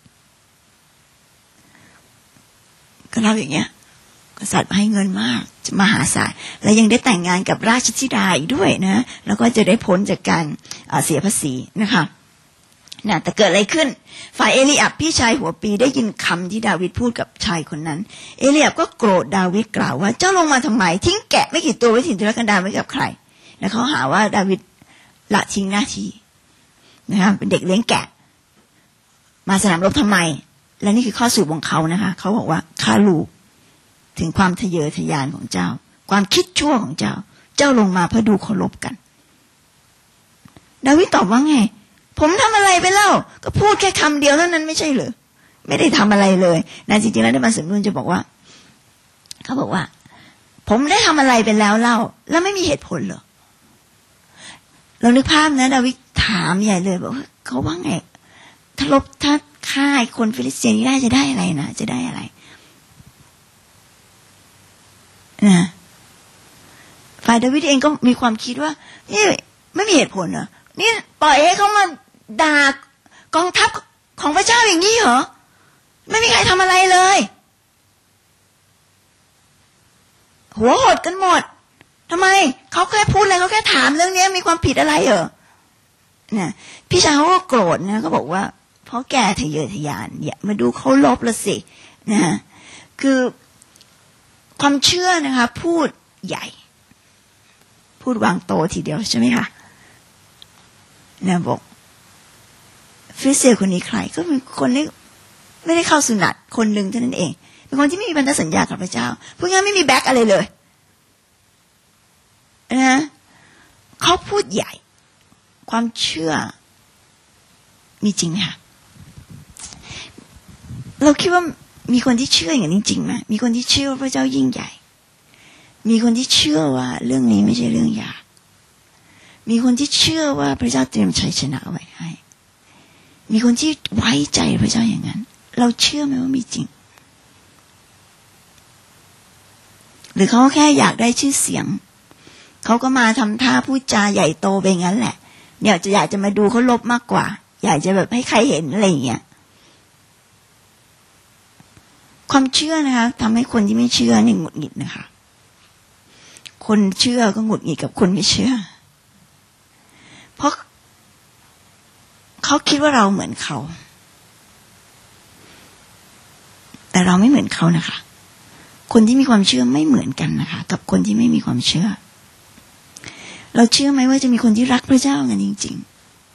ก็เล่าอย่างเงี้ยกษัตริย์ให้เงินมากมหาศาลและยังได้แต่งงานกับราชธิดาอีกด้วยนะแล้วก็จะได้พ้นจากการเสียภาษีนะคะนะแต่เกิดอะไรขึ้นฝ่ายเอลีอับพี่ชายหัวปีได้ยินคำที่ดาวิดพูดกับชายคนนั้นเอลีอับก็โกรธดาวิดกล่าวว่าเจ้าลงมาทำไมทิ้งแกะไม่กี่ตัวไว้ถิ่นทุรกันดารไว้กับใครแล้วเขาหาว่าดาวิดละทิ้งหน้าที่นะคะเป็นเด็กเลี้ยงแกะมาสนามรบทำไมและนี่คือข้อสรุปของเขานะคะเขาบอกว่าข้ารู้ถึงความทะเยอทะยานของเจ้าความคิดชั่วของเจ้าลงมาเพื่อดูเคารพกันดาวิดตอบว่าไงผมทำอะไรไปเล่าก็พูดแค่คำเดียวเท่านั้นไม่ใช่เหรอไม่ได้ทำอะไรเลยนะจริงๆแล้วในบางสำนวนจะบอกว่าเขาบอกว่าผมได้ทำอะไรไปแล้วเล่าแล้วไม่มีเหตุผลเหรอเรานึกภาพนะดาวิดถามใหญ่เลยบอกว่าเขาว่าไงถ้าฆ่าคนฟิลิสเตียนได้จะได้อะไรนะจะได้อะไรนะฝ่ายดาวิดเองก็มีความคิดว่านี่ไม่มีเหตุผลเหรอนี่ปล่อยให้เขามาด่ากองทัพของพระเจ้าอย่างนี้เหรอไม่มีใครทำอะไรเลยหัวหดกันหมดทำไมเขาแค่พูดอะไรเขาแค่ถามเรื่องนี้มีความผิดอะไรเหรอนะพี่ชายเขาก็โกรธนะเขาบอกว่าเพราะแกทะเยอทะยานอย่ามาดูเขาลบละสินะคือความเชื่อนะคะพูดใหญ่พูดวางโตทีเดียวใช่ไหมคะนะบอกฟิลิสเตียคนนี้ใครก็เป็นคนที่ไม่ได้เข้าสุนัตคนหนึ่งเท่านั้นเองเป็นคนที่ไม่มีพันธสัญญากับพระเจ้าพูดง่ายไม่มีแบ็คอะไรเลยนะเขาพูดใหญ่ความเชื่อมีจริงไหมคะเราคิดว่ามีคนที่เชื่ออย่างนี้จริงไหมมีคนที่เชื่อว่าพระเจ้ายิ่งใหญ่มีคนที่เชื่อว่าเรื่องนี้ไม่ใช่เรื่องยากมีคนที่เชื่อว่าพระเจ้าเตรียมชัยชนะไว้ให้มีคนที่ไว้ใจพระเจ้าอย่างนั้นเราเชื่อไหมว่ามีจริงหรือเขาแค่อยากได้ชื่อเสียงเขาก็มาทำท่าพูดจาใหญ่โตไปงั้นแหละเนี่ยอยากจะมาดูเขาลบมากกว่าอยากจะแบบให้ใครเห็นอะไรอย่างเงี้ยความเชื่อนะคะทำให้คนที่ไม่เชื่อเนี่ยหงุดหงิดนะคะคนเชื่อก็หงุดหงิดกับคนไม่เชื่อเพราะเขาคิดว่าเราเหมือนเขาแต่เราไม่เหมือนเขานะคะคนที่มีความเชื่อไม่เหมือนกันนะคะกับคนที่ไม่มีความเชื่อเราเชื่อไหมว่าจะมีคนที่รักพระเจ้ากันจริง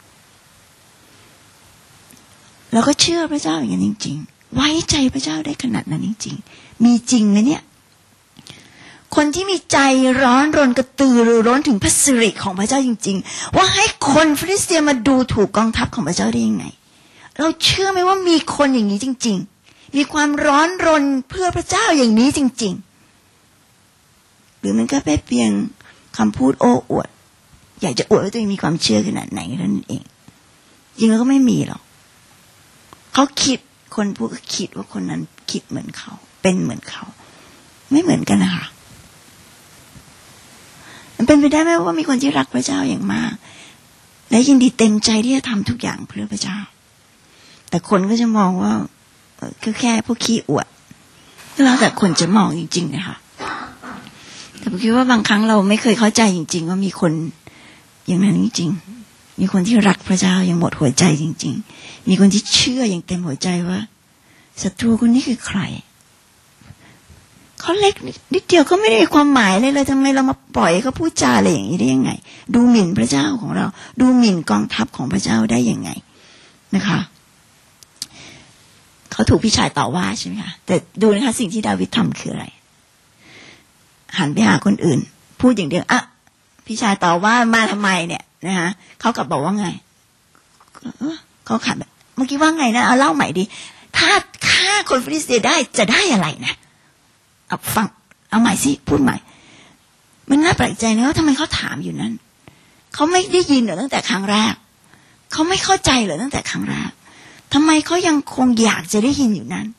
ๆเราก็เชื่อพระเจ้าอย่างนั้นจริงๆไว้ใจพระเจ้าได้ขนาดนั้นจริงๆมีจริงไหมเนี่ยคนที่มีใจร้อนรนกระตือรือร้นถึงพระสิริของพระเจ้าจริงๆว่าให้คนฟิลิสเตียมาดูถูกกองทัพของพระเจ้าได้ยังไงเราเชื่อไหมว่ามีคนอย่างนี้จริงๆมีความร้อนรนเพื่อพระเจ้าอย่างนี้จริงๆหรือมันก็เป็นเพียงคำพูดโอ้อวดอยากจะอวดว่าตัวเองมีความเชื่อขนาดไหนนั่นเองจริงแล้วก็ไม่มีหรอกเขาคิดคนพูดก็คิดว่าคนนั้นคิดเหมือนเขาเป็นเหมือนเขาไม่เหมือนกันนะคะมันเป็นไปได้ไหมว่ามีคนที่รักพระเจ้าอย่างมากและยินดีเต็มใจที่จะทำทุกอย่างเพื่อพระเจ้าแต่คนก็จะมองว่าคือแค่พวกขี้อวดแล้วแต่คนจะมองจริงๆนะคะแต่ผมคิดว่าบางครั้งเราไม่เคยเข้าใจจริงๆว่ามีคนอย่างนั้นจริงๆมีคนที่รักพระเจ้าอย่างหมดหัวใจจริงๆมีคนที่เชื่ออย่างเต็มหัวใจว่าศัตรูคนนี้คือใครเขาเล็กนิดเดียวก็ไม่ได้ความหมายเลยทำไมเรามาปล่อยเขาพูดจาอะไรอย่างนี้ได้ยังไงดูหมิ่นพระเจ้าของเราดูหมิ่นกองทัพของพระเจ้าได้ยังไงนะคะเขาถูกพี่ชายต่อว่าใช่ไหมคะแต่ดูนะคะสิ่งที่ดาวิดทำคืออะไรหันไปหาคนอื่นพูดอย่างเดียวอ่ะพี่ชายต่อว่ามาทำไมเนี่ยนะคะเขากลับบอกว่าไงเขาขัดแบบเมื่อกี้ว่าไงนะเอาเล่าใหม่ดิถ้าฆ่าคนฟิลิสเตียได้จะได้อะไรนะเอาฟังเอาใหม่สิพูดใหม่มันน่าแปลกใจนะว่าทำไมเขาถามอยู่นั้นเขาไม่ได้ยินเหรอตั้งแต่ครั้งแรกเขาไม่เข้าใจเหรอตั้งแต่ครั้งแรกทำไมเขายังคงอยากจะได้ยินอยู่นั้น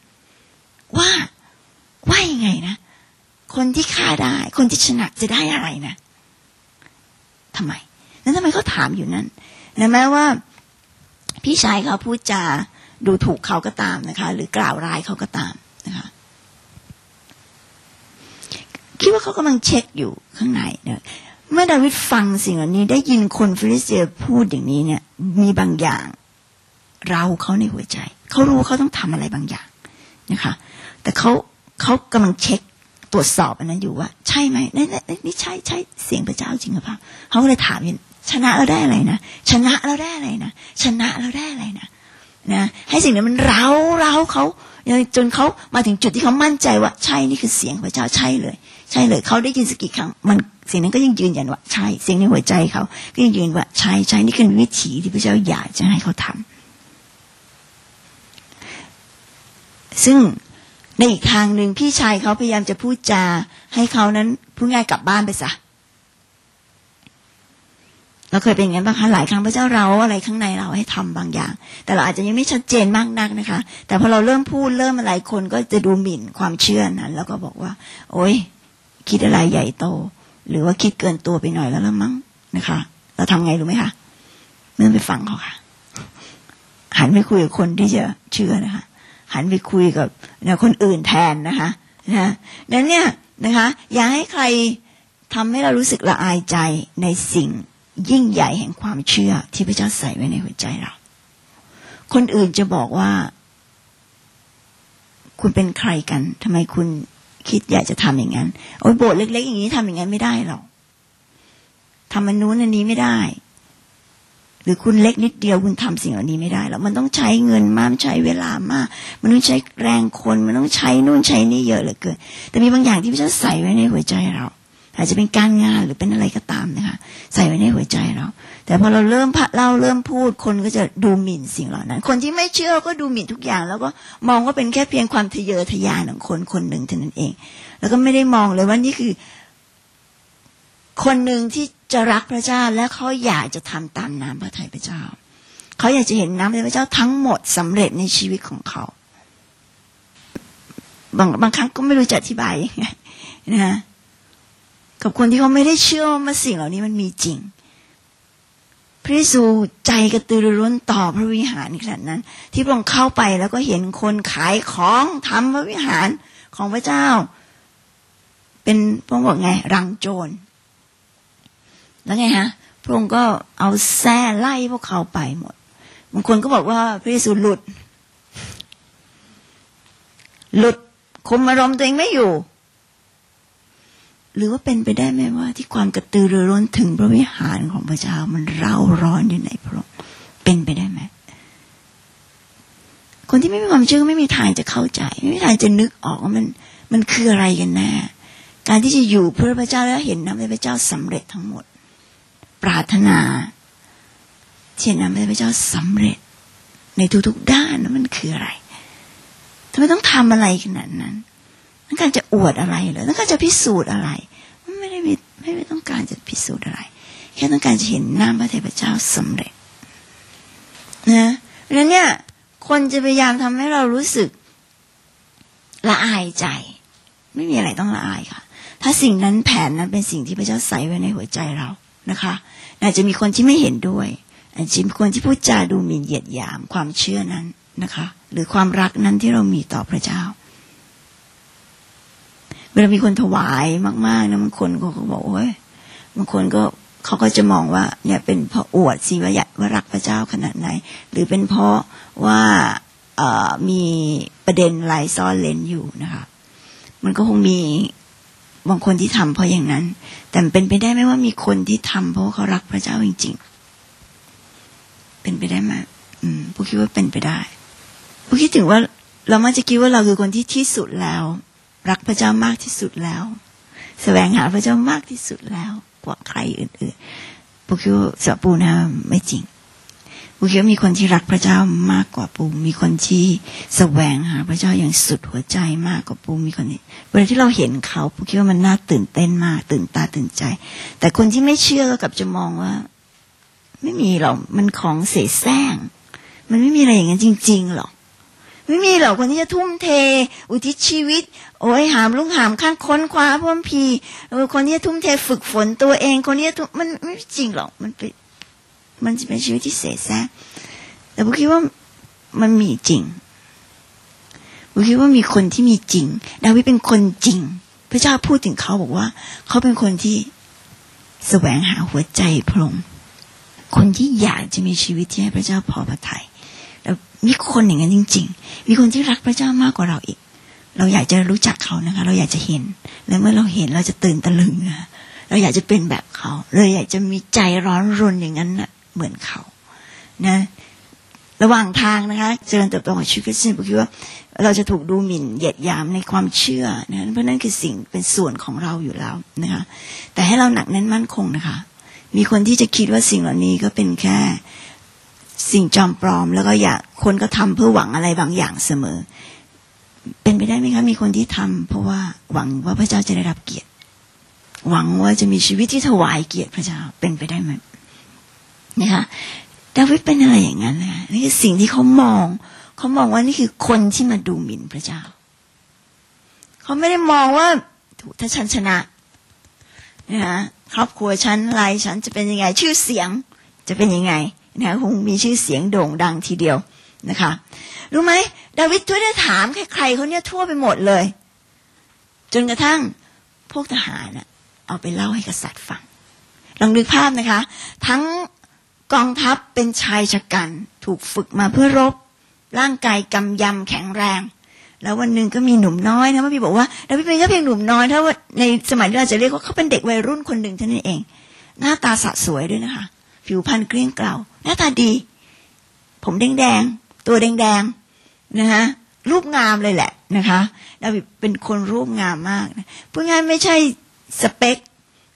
ว่ายังไงนะคนที่ฆ่าได้คนที่ชนะจะได้อะไรนะทำไมนั้นทำไมเขาถามอยู่นั้นนะแม้ว่าพี่ชายเขาพูดจาดูถูกเขาก็ตามนะคะหรือกล่าวร้ายเขาก็ตามนะคะคิดว่าเขากำลังเช็คอยู่ข้างในเนี่ยเมื่อดาวิดฟังสิ่งเหล่านี้ได้ยินคนฟิลิสเตียพูดอย่างนี้เนี่ยมีบางอย่างเราเขาในหัวใจเขารู้เขาต้องทำอะไรบางอย่างนะคะแต่เขากำลังเช็คตรวจสอบอันนั้นอยู่ว่าใช่ไหมนี่ใช่เสียงพระเจ้าจริงหรือเปล่าเขาก็เลยถามชนะเราได้อะไรนะชนะเราได้อะไรนะชนะเราได้อะไรนะให้สิ่งนั้นมันเร้าเขาจนเขามาถึงจุดที่เขามั่นใจว่าใช่นี่คือเสียงพระเจ้าใช่เลยเขาได้ยินสักกี่ครั้งมันเสียงนั้นก็ยังยืนยันว่าใช่เสียงในหัวใจเขาก็ยังยืนว่าใช่นี่คือวิถีที่พระเจ้าอยากจะให้เขาทำซึ่งในอีกทางหนึ่งพี่ชายเขาพยายามจะพูดจาให้เขานั้นพูดง่ายกลับบ้านไปซะเราเคยเป็นอย่างนั้นบ้างคะหลายครั้งพระเจ้าเราอะไรข้างในเราให้ทำบางอย่างแต่เราอาจจะยังไม่ชัดเจนมากนักนะคะแต่พอเราเริ่มพูดเริ่มอะไรคนก็จะดูหมิ่นความเชื่อนั้นแล้วก็บอกว่าโอ๊ยคิดอะไรใหญ่โตหรือว่าคิดเกินตัวไปหน่อยแล้วมั้งนะคะเราทำไงรู้ไหมคะเมื่อไปฟังเขาค่ะหันไปคุยกับคนที่จะเชื่อนะคะหันไปคุยกับคนอื่นแทนนะคะนั้นเนี่ยนะคะอย่าให้ใครทำให้เรารู้สึกละอายใจในสิ่งยิ่งใหญ่แห่งความเชื่อที่พระเจ้าใส่ไว้ในหัวใจเราคนอื่นจะบอกว่าคุณเป็นใครกันทำไมคุณคิดอยากจะทำอย่างนั้นโอ้ยโบสถ์เล็กๆอย่างนี้ทำอย่างนั้นไม่ได้หรอกทำอันนู้นอันนี้ไม่ได้หรือคุณเล็กนิดเดียวคุณทำสิ่งเหล่านี้ไม่ได้หรอกมันต้องใช้เงินมากใช้เวลามากมันต้องใช้แรงคนมันต้องใช้นู่นใช้นี่เยอะเหลือเกินแต่มีบางอย่างที่พระเจ้าใส่ไว้ในหัวใจเราอาจจะเป็นการงานหรือเป็นอะไรก็ตามนะคะใส่ไว้ในหัวใจเราแต่พอเราเริ่มเล่าเริ่มพูดคนก็จะดูหมิ่นสิ่งเหล่านั้นคนที่ไม่เชื่อก็ดูหมิ่นทุกอย่างแล้วก็มองว่าเป็นแค่เพียงความทะเยอทะยานของคนคนหนึ่งเท่านั้นเองแล้วก็ไม่ได้มองเลยว่านี่คือคนหนึ่งที่จะรักพระเจ้าและเขาอยากจะทำตามน้ำพระทัยพระเจ้าเขาอยากจะเห็นน้ำพระเจ้าทั้งหมดสำเร็จในชีวิตของเขาบางครั้งก็ไม่รู้จะอธิบายยังไงนะกับคนที่เขาไม่ได้เชื่อว่าสิ่งเหล่านี้มันมีจริงพระเยซูใจกระตือรือร้นต่อพระวิหารขนาดนั้นที่พระองค์เข้าไปแล้วก็เห็นคนขายของทำพระวิหารของพระเจ้าเป็นพระองค์บอกไงรังโจรแล้วไงฮะพระองค์ก็เอาแส้ไล่พวกเขาไปหมดบางคนก็บอกว่าพระเยซูหลุดคุมอารมณ์ตัวเองไม่อยู่หรือว่าเป็นไปได้ไหมว่าที่ความกระตือรือร้นถึงพระวิหารของพระเจ้ามันเร่าร้อนอยู่ในพระองค์เป็นไปได้ไหมคนที่ไม่มีความเชื่อไม่มีทางจะเข้าใจไม่มีทางจะนึกออกว่ามันคืออะไรกันแน่การที่จะอยู่เพื่อพระเจ้าแล้วเห็นน้ำพระเจ้าสำเร็จทั้งหมดปรารถนาที่เห็นน้ำพระเจ้าสำเร็จในทุกๆด้านนั้นมันคืออะไรทำไมต้องทำอะไรขนาดนั้นต้องการจะอวดอะไรเหรอต้องการจะพิสูจน์อะไรไม่ได้ต้องการจะพิสูจน์อะไรแค่ต้องการจะเห็นน้ำพระทัยพระเจ้าสำเร็จนะเพราะฉะนั้นเนี่ยคนจะพยายามทำให้เรารู้สึกละอายใจไม่มีอะไรต้องละอายค่ะถ้าสิ่งนั้นแผนนั้นเป็นสิ่งที่พระเจ้าใส่ไว้ในหัวใจเรานะคะอาจจะมีคนที่ไม่เห็นด้วยอาจจะมีคนที่พูดจาดูหมิ่นเหยียดหยามความเชื่อนั้นนะคะหรือความรักนั้นที่เรามีต่อพระเจ้าเวลามีคนถวายมากๆนะบางคนก็บอกโอ้ยบางคนก็เขาก็จะมองว่าเนี่ยเป็นเพราะอวดสิว่ารักพระเจ้าขนาดไหนหรือเป็นเพราะว่ามีประเด็นอะไรซ่อนเร้นอยู่นะคะมันก็คงมีบางคนที่ทำเพราะอย่างนั้นแต่เป็นไปได้ไหมว่ามีคนที่ทำเพราะเขารักพระเจ้าจริงๆเป็นไปได้ไหมผู้คิดว่าเป็นไปได้ผู้คิดถึงว่าเรามักจะคิดว่าเราคือคนที่ที่สุดแล้วรักพระเจ้ามากที่สุดแล้วแสวงหาพระเจ้ามากที่สุดแล้วกว่าใครอื่นๆผู้คิดว่าสำหรับปูนะไม่จริงผู้คิดว่ามีคนที่รักพระเจ้ามากกว่าปูมีคนที่แสวงหาพระเจ้าอย่างสุดหัวใจมากกว่าปูมีคนนี้เวลาที่เราเห็นเขาปูคิดว่ามันน่าตื่นเต้นมากตื่นตาตื่นใจแต่คนที่ไม่เชื่อก็กลับจะมองว่าไม่มีหรอกมันของเสแสร้งมันไม่มีอะไรอย่างนั้นจริงๆหรอกไม่มีหรอกคนที่จะทุ่มเทอุทิศชีวิตโอ้ยหามลุ่งหามข้างค้นคว้าพระคัมภีร์คนที่จะทุ่มเทฝึกฝนตัวเองคนที่จะมันไม่จริงหรอกมันจะเป็นชีวิตที่เสแสร้งแต่ผมคิดว่ามันมีจริงผมคิดว่ามีคนที่มีจริงดาวิดเป็นคนจริงพระเจ้าพูดถึงเขาบอกว่าเขาเป็นคนที่แสวงหาหัวใจพระองค์คนที่อยากจะมีชีวิตที่ให้พระเจ้าพอพระทัยแล้วมีคนอย่างนั้นจริงๆมีคนที่รักพระเจ้ามากกว่าเราอีกเราอยากจะรู้จักเขานะคะเราอยากจะเห็นแล้วเมื่อเราเห็นเราจะตื่นตะลึงเราอยากจะเป็นแบบเขาเราอยากจะมีใจร้อนรนอย่างนั้นน่ะเหมือนเขานะระหว่างทางนะคะเจริญเติบโตของชีวิตคริสเตียนผมคิดว่าเราจะถูกดูหมิ่นเหยียดหยามในความเชื่อนะเพราะนั่นคือสิ่งเป็นส่วนของเราอยู่แล้วนะคะแต่ให้เราหนักแน่นมั่นคงนะคะมีคนที่จะคิดว่าสิ่งเหล่านี้ก็เป็นแค่สิ่งจอมปลอมแล้วก็อยากคนก็ทำเพื่อหวังอะไรบางอย่างเสมอเป็นไปได้ไหมคะมีคนที่ทำเพราะว่าหวังว่าพระเจ้าจะได้รับเกียรติหวังว่าจะมีชีวิตที่ถวายเกียรติพระเจ้าเป็นไปได้ไหมนะคะดาวิดเป็นอะไรอย่างนั้นนะนี่คือสิ่งที่เขามองว่านี่คือคนที่มาดูหมิ่นพระเจ้าเขาไม่ได้มองว่าถ้าฉันชนะนะครอบครัวฉันอะไรฉันจะเป็นยังไงชื่อเสียงจะเป็นยังไงนะคงมีชื่อเสียงโด่งดังทีเดียวนะคะรู้ไหมดาวิดช่วยได้ถามใครๆเขาเนี่ยทั่วไปหมดเลยจนกระทั่งพวกทหารน่ะเอาไปเล่าให้กษัตริย์ฟังลองนึกภาพนะคะทั้งกองทัพเป็นชายชะกันถูกฝึกมาเพื่อรบร่างกายกำยำแข็งแรงแล้ววันหนึ่งก็มีหนุ่มน้อยนะพี่บอกว่าดาวิดเป็นแค่เพียงหนุ่มน้อยถ้าว่าในสมัยเราจะเรียกว่าเขาเป็นเด็กวัยรุ่นคนหนึ่งเท่านั้นเองหน้าตาสะสวยด้วยนะคะผิวพรรณเกลี้ยงเกลาหน้าตาดีผมแดงๆตัวแดงๆนะคะรูปงามเลยแหละนะคะดาวิดเป็นคนรูปงามมากนะพูดง่ายไม่ใช่สเปค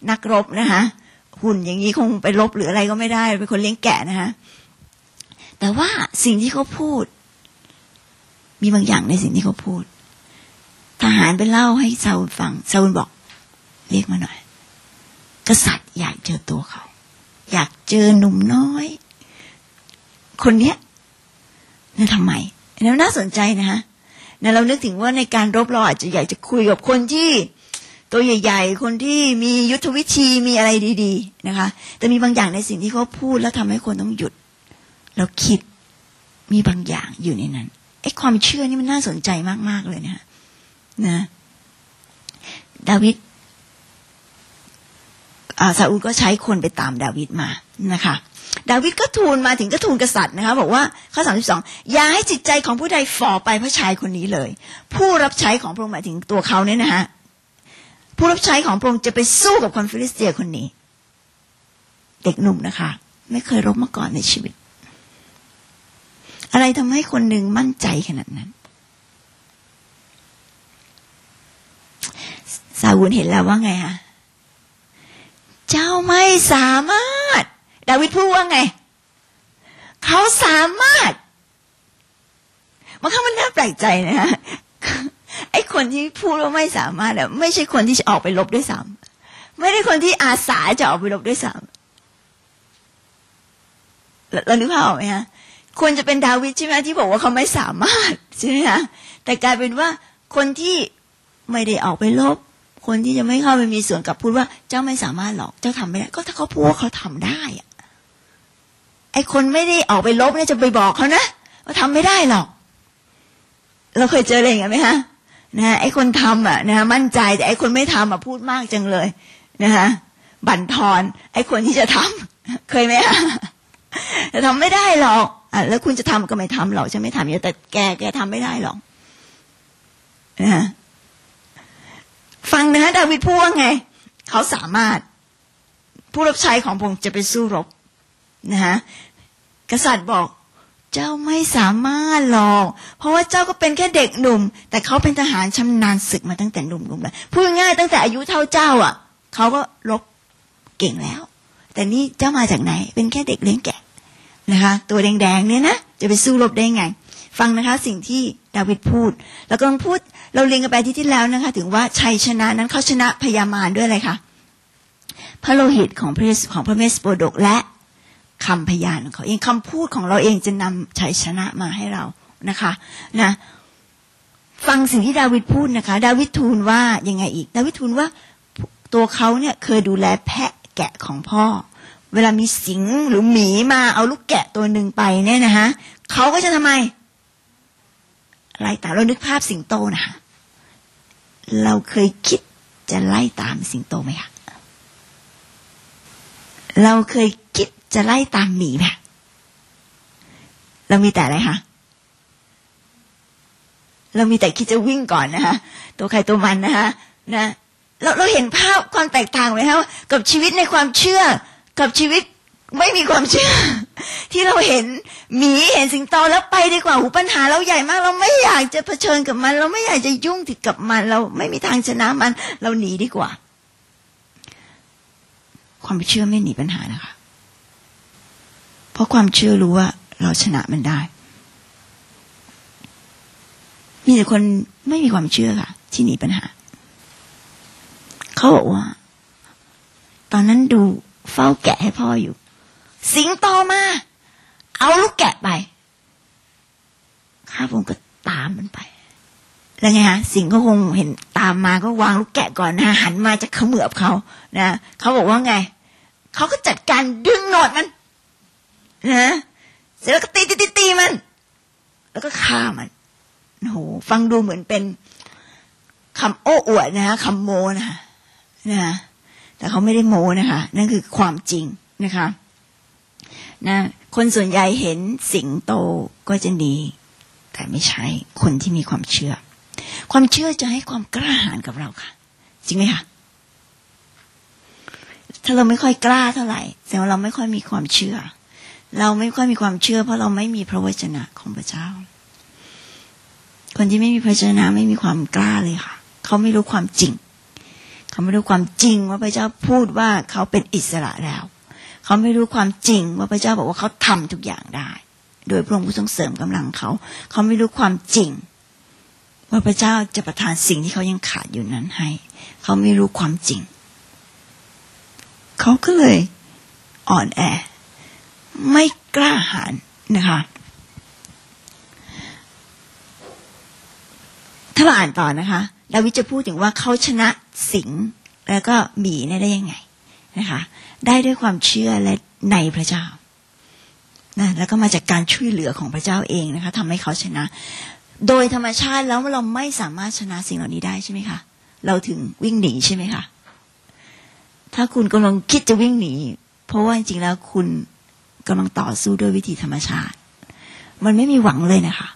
นักรบนะคะหุ่นอย่างนี้คงไปรบหรืออะไรก็ไม่ได้เป็นคนเลี้ยงแกะนะคะแต่ว่าสิ่งที่เขาพูดมีบางอย่างในสิ่งที่เขาพูดทหารไปเล่าให้ซาอูลฟังซาอูลบอกเรียกมาหน่อยกษัตริย์อยากเจอตัวเขาอยากเจอหนุ่มน้อยคนเนี้ยนั่นทำไมแล้วน่าสนใจนะฮะเรานึกถึงว่าในการรบเราอาจจะอยากจะคุยกับคนที่ตัวใหญ่ๆคนที่มียุทธวิธีมีอะไรดีๆนะคะแต่มีบางอย่างในสิ่งที่เขาพูดแล้วทำให้คนต้องหยุดแล้วคิดมีบางอย่างอยู่ในนั้นไอ้ความเชื่อนี่มันน่าสนใจมากๆเลยนะดาวิดซาอูลก็ใช้คนไปตามดาวิดมานะคะดาวิดก็ทูลมาถึงก็ทูลกษัตริย์นะคะบอกว่าข้อ32อย่าให้จิตใจของผู้ใดฝ่อไปเพราะชายคนนี้เลยผู้รับใช้ของพระองค์หมายถึงตัวเขาเนี่ยนะฮะผู้รับใช้ของพระองค์จะไปสู้กับคนฟิลิสเตียคนนี้เด็กหนุ่มนะคะไม่เคยรบมาก่อนในชีวิตอะไรทำให้คนหนึ่งมั่นใจขนาดนั้นซาอูลเห็นแล้วว่าไงฮะเจ้าไม่สามารถดาวิดพูดว่าไงเขาสามารถมันน่าแปลกใจนะฮะไอ้คนที่พูดว่าไม่สามารถไม่ใช่คนที่จะออกไปรบด้วยซ้ำไม่ได้คนที่อาสาจะออกไปรบด้วยซ้ำเรานึกภาพออกไหมฮะควรจะเป็นดาวิดใช่ไหมที่บอกว่าเขาไม่สามารถใช่ไหมฮะแต่กลายเป็นว่าคนที่ไม่ได้ออกไปรบคนที่จะไม่เข้าไปมีส่วนกับพูดว่าเจ้าไม่สามารถหรอกเจ้าทำไม่ได้ก็ถ้าเขาพูดว่าเขาทำได้อะไอ้คนไม่ได้ออกไปรบเนี่ยจะไปบอกเขานะว่าทำไม่ได้หรอกเราเคยเจออะไรอย่างเงี้ยไหมฮะไอ้คนทำนะมั่นใจแต่ไอ้คนไม่ทำพูดมากจังเลยนะคะบั่นทอนไอ้คนที่จะทำเคยไหมฮะแต่ทำไม่ได้หรอกแล้วคุณจะทำก็ไม่ทำหรอกฉันไม่ทำแต่แกทำไม่ได้หรอกนะฟังนะดาวิดพูดว่าไงเขาสามารถผู้รับใช้ของพระองค์จะไปสู้รบนะฮะกษัตริย์บอกเจ้าไม่สามารถหรอกเพราะว่าเจ้าก็เป็นแค่เด็กหนุ่มแต่เขาเป็นทหารชำนาญศึกมาตั้งแต่หนุ่มๆเลยพูดง่ายตั้งแต่อายุเท่าเจ้าเขาก็รบเก่งแล้วแต่นี่เจ้ามาจากไหนเป็นแค่เด็กเลี้ยงแกะนะคะตัวแดงๆเนี่ยนะจะไปสู้รบได้ไงฟังนะคะสิ่งที่ดาวิดพูดแล้วก็พูดเราเรียนกันไปที่แล้วนะคะถึงว่าชัยชนะนั้นเขาชนะพญามารด้วยอะไรคะพระโลหิตของพระเมสโปดกและคำพยานของเขาเองคำพูดของเราเองจะนำชัยชนะมาให้เรานะคะฟังสิ่งที่ดาวิดพูดนะคะดาวิดทูลว่ายังไงอีกดาวิดทูลว่าตัวเขาเนี่ยเคยดูแลแพะแกะของพ่อเวลามีสิงหรือหมีมาเอาลูกแกะตัวหนึ่งไปเนี่ยนะฮะเขาก็จะทำไมไล่ตามเรานึกภาพสิงโตนะคะเราเคยคิดจะไล่ตามสิงโตไหมคะเราเคยคิดจะไล่ตามหมีไหมเรามีแต่อะไรคะเรามีแต่คิดจะวิ่งก่อนนะคะตัวใครตัวมันนะคะเราเห็นภาพความแตกต่างไหมคะกับชีวิตในความเชื่อกับชีวิตไม่มีความเชื่อที่เราเห็นหมีเห็นสิงโตแล้วไปดีกว่าปัญหาเราใหญ่มากเราไม่อยากจะเผชิญกับมันเราไม่อยากจะยุ่งติดกับมันเราไม่มีทางชนะมันเราหนีดีกว่าความเชื่อไม่หนีปัญหานะคะเพราะความเชื่อรู้ว่าเราชนะมันได้มีแต่คนไม่มีความเชื่อค่ะที่หนีปัญหาเขาบอกว่าตอนนั้นดูเฝ้าแกะให้พ่ออยู่สิงโตมาเอาลูกแกะไปข้าพงก็ตามมันไปแล้วไงฮะสิงก็คงเห็นตามมาก็วางลูกแกะก่อนนะหันมาจะเขมือบเขานะเขาบอกว่าไงเขาก็จัดการดึงโหนดมันนะเสร็จแล้วก็ตีมันแล้วก็ฆ่ามันโอ้โหฟังดูเหมือนเป็นคำโอ้อวดนะฮะคำโมนะแต่เขาไม่ได้โมนะคะนั่นคือความจริงนะคะคนส่วนใหญ่เห็นสิงโตก็จะดีแต่ไม่ใช่คนที่มีความเชื่อความเชื่อจะให้ความกล้าหาญกับเราค่ะจริงไหมคะถ้าเราไม่ค่อยกล้าเท่าไหร่แสดงว่าเราไม่ค่อยมีความเชื่อเราไม่ค่อยมีความเชื่อเพราะเราไม่มีพระวจนะของพระเจ้าคนที่ไม่มีพระวจนะไม่มีความกล้าเลยค่ะเขาไม่รู้ความจริงเขาไม่รู้ความจริงว่าพระเจ้าพูดว่าเขาเป็นอิสระแล้วเขาไม่รู้ความจริงว่าพระเจ้าบอกว่าเขาทำทุกอย่างได้โดยพระองค์ผู้ทรงเสริมกำลังเขาไม่รู้ความจริงว่าพระเจ้าจะประทานสิ่งที่เขายังขาดอยู่นั้นให้เขาไม่รู้ความจริงเขาก็เลยอ่อนแอไม่กล้าหาญนะคะถ้าเราอ่านต่อนะคะดาวิดจะพูดถึงว่าเขาชนะสิงห์แล้วก็หมีได้ยังไงนะคะได้ด้วยความเชื่อและในพระเจ้านะแล้วก็มาจากการช่วยเหลือของพระเจ้าเองนะคะทำให้เขาชนะโดยธรรมชาติแล้วเราไม่สามารถชนะสิ่งเหล่านี้ได้ใช่ไหมคะเราถึงวิ่งหนีใช่ไหมคะถ้าคุณกำลังคิดจะวิ่งหนีเพราะว่าจริงๆแล้วคุณกำลังต่อสู้ด้วยวิธีธรรมชาติมันไม่มีหวังเลยนะคะ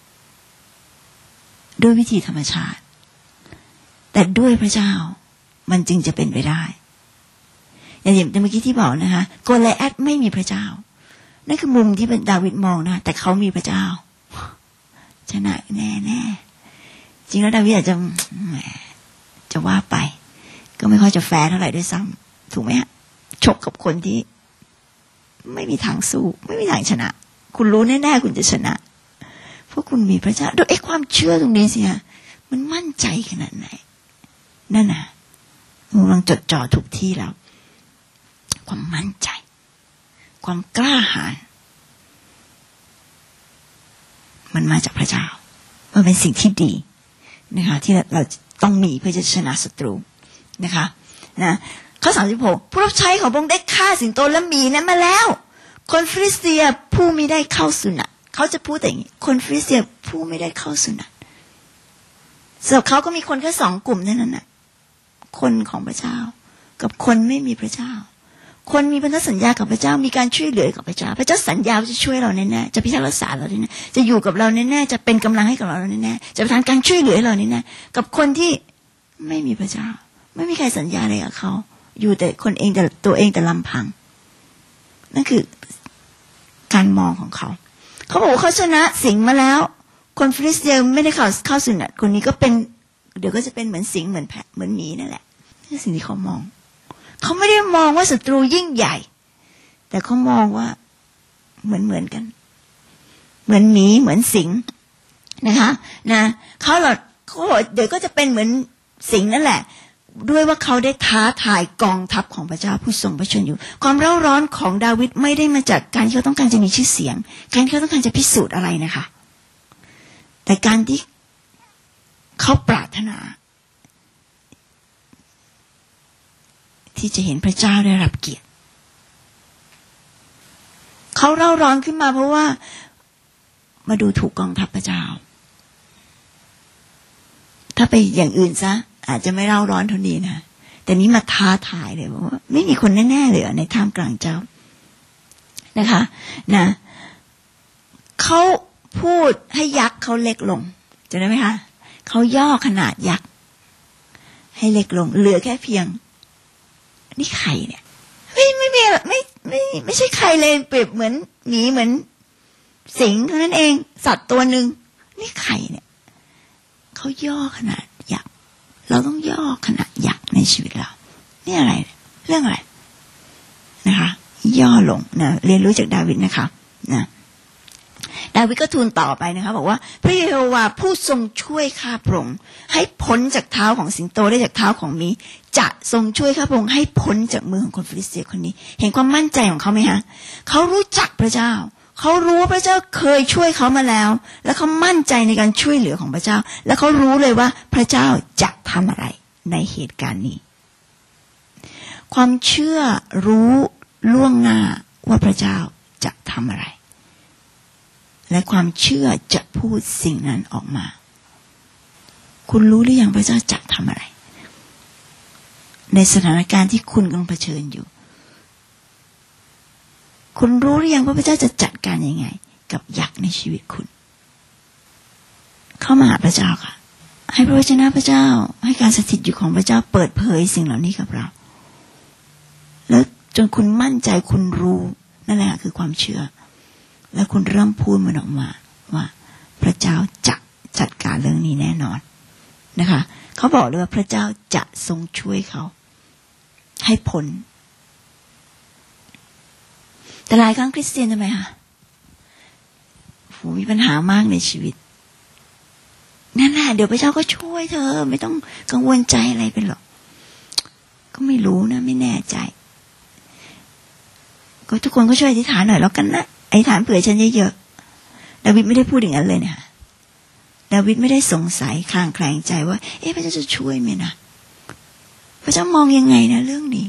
ด้วยวิธีธรรมชาติแต่ด้วยพระเจ้ามันจึงจะเป็นไปได้อย่างเมื่อกี้ที่บอกนะคะโกลิอัทไม่มีพระเจ้านั่นคือมุมที่ดาวิดมองนะแต่เขามีพระเจ้าชนะแน่ๆจริงแล้วดาวิดอาจจะว่าไปก็ไม่ค่อยจะแฟร์เท่าไหร่ด้วยซ้ำถูกไหมฮะชกกับคนที่ไม่มีทางสู้ไม่มีทางชนะคุณรู้แน่ๆคุณจะชนะเพราะคุณมีพระเจ้าโดยความเชื่อตรงนี้สิฮะมันมั่นใจขนาดไหนนั่นน่ะมันกำลังจดจ่อถูกที่แล้วความมั่นใจความกล้าหาญมันมาจากพระเจ้ามันเป็นสิ่งที่ดีนะคะที่เราต้องมีเพื่อจะชนะศัตรูนะคะนะข้อ36ผู้รับใช้ของพระองค์ได้ฆ่าสิงโตและหมีนั้นมาแล้วคนฟิลิสเตียผู้ไม่ได้เข้าสุนัตเขาจะพูดแต่อย่างนี้คนฟิลิสเตียผู้ไม่ได้เข้าสุนัตสำหรับเขาก็มีคนแค่2 กลุ่มเท่านั้นน่ะคนของพระเจ้ากับคนไม่มีพระเจ้าคนมีพันธสัญญากับพระเจ้ามีการช่วยเหลือกับพระเจ้าพระเจ้าสัญญาว่าจะช่วยเราแน่ๆจะพิทักษ์รักษาเราแน่ๆจะอยู่กับเราแน่ๆจะเป็นกำลังให้กับเราแน่ๆจะประทานการช่วยเหลือให้เราแน่ๆกับคนที่ไม่มีพระเจ้าไม่มีใครสัญญาอะไรกับเขาอยู่แต่คนเองแต่ตัวเองแต่ลำพังนั่นคือการมองของเขาเขาบอกว่าเขาชนะสิงห์มาแล้วคนฟิลิสเตียไม่ได้เข้าสุนัตคนนี้ก็เป็นเดี๋ยวก็จะเป็นเหมือนสิงห์เหมือนแพะเหมือนหมีนั่นแหละนี่สิ่งที่เขามองเขาไม่ได้มองว่าศัตรูยิ่งใหญ่แต่เขามองว่าเหมือนกันเหมือนหมีเหมือนสิงห์นะคะนะเขาบอกเดี๋ยวก็จะเป็นเหมือนสิงห์นั่นแหละด้วยว่าเขาได้ท้าทายกองทัพของพระเจ้าผู้ทรงพระชนอยู่ความเร่าร้อนของดาวิดไม่ได้มาจากการที่เขาต้องการจะมีชื่อเสียงการที่เขาต้องการจะพิสูจน์อะไรนะคะแต่การที่เขาปรารถนาที่จะเห็นพระเจ้าได้รับเกียรติเขาเร่าร้อนขึ้นมาเพราะว่ามาดูถูกกองทัพพระเจ้าถ้าไปอย่างอื่นซะอาจจะไม่เร่าร้อนเท่านี้นะแต่นี้มาท้าทายเลยว่าไม่มีคนแน่ๆเลยในท่ามกลางเจ้านะคะนะเขาพูดให้ยักษ์เขาเล็กลงจำได้ไหมคะเขาย่อขนาดยักษ์ให้เล็กลงเหลือแค่เพียงนี่ใครเนี่ยไม่ใช่ใครเลยเปรียบเหมือนหมีเหมือนสิงห์เท่านั้นเองสัตว์ตัวหนึ่งนี่ใครเนี่ยเขาย่อขนาดยักษ์เราต้องย่อขนาดยักษ์ในชีวิตเรานี่อะไรเรื่องอะไรนะคะย่อลงนะเรียนรู้จากดาวิดนะคะนะดาวิดก็ทูลต่อไปนะคะบอกว่าพระเยโฮวาห์ผู้ทรงช่วยข้าพระองค์ให้พ้นจากเท้าของสิงโตได้จากเท้าของหมีจะทรงช่วยข้าพระองค์ให้พ้นจากมือของคนฟิลิสเตียคนนี้เห็นความมั่นใจของเขาไหมฮะเขารู้จักพระเจ้าเขารู้ว่าพระเจ้าเคยช่วยเขามาแล้วแล้วเขามั่นใจในการช่วยเหลือของพระเจ้าแล้วเขารู้เลยว่าพระเจ้าจะทำอะไรในเหตุการณ์นี้ความเชื่อรู้ล่วงหน้าว่าพระเจ้าจะทำอะไรและความเชื่อจะพูดสิ่งนั้นออกมาคุณรู้หรือยังพระเจ้าจะทำอะไรในสถานการณ์ที่คุณกำลังเผชิญอยู่คุณรู้หรือยังว่าพระเจ้าจะจัดการยังไงกับยักษ์ในชีวิตคุณเข้ามาหาพระเจ้าค่ะให้พระวจนะพระเจ้าให้การสถิตอยู่ของพระเจ้าเปิดเผยสิ่งเหล่านี้กับเราแล้วจนคุณมั่นใจคุณรู้นั่นแหละคือความเชื่อแล้วคุณเริ่มพูดมันออกมาว่าพระเจ้าจะจัดการเรื่องนี้แน่นอนนะคะเขาบอกเลยว่าพระเจ้าจะทรงช่วยเขาให้พ้นแต่หลายครั้งคริสเตียนทำไมคะมีปัญหามากในชีวิตนั่นแหละเดี๋ยวพระเจ้าก็ช่วยเธอไม่ต้องกังวลใจอะไรเป็นหรอกก็ไม่รู้นะไม่แน่ใจก็ทุกคนก็ช่วยอธิษฐานหน่อยแล้วกันนะอธิษฐานเผื่อฉันเยอะๆดาวิดไม่ได้พูดอย่างนั้นเลยนะดาวิดไม่ได้สงสัยคลางแคลงใจว่าพระเจ้าจะช่วยไหมนะพระเจ้ามองยังไงนะเรื่องนี้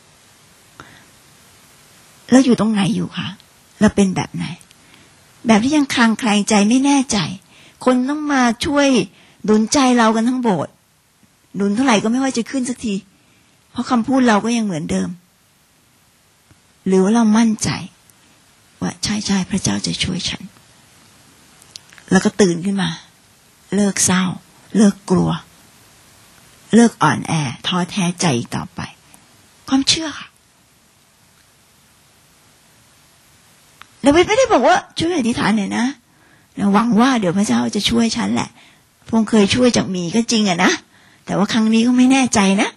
แล้วอยู่ตรงไหนอยู่คะเราเป็นแบบไหนแบบที่ยังคลางแคลงใจไม่แน่ใจคนต้องมาช่วยหนุนใจเรากันทั้งโบสถ์หนุนเท่าไหร่ก็ไม่ค่อยจะขึ้นสักทีเพราะคำพูดเราก็ยังเหมือนเดิมหรือว่าเรามั่นใจว่าใช่พระเจ้าจะช่วยฉันแล้วก็ตื่นขึ้นมาเลิกเศร้าเลิกกลัวเลิกอ่อนแอท้อแท้ใจต่อไปความเชื่อค่ะดาวิดไม่ได้บอกว่าช่วยอธิษฐานหน่อยนะหวังว่าเดี๋ยวพระเจ้าจะช่วยฉันแหละพงเคยช่วยจากมีก็จริงอะนะแต่ว่าครั้งนี้ก็ไม่แน่ใจนะ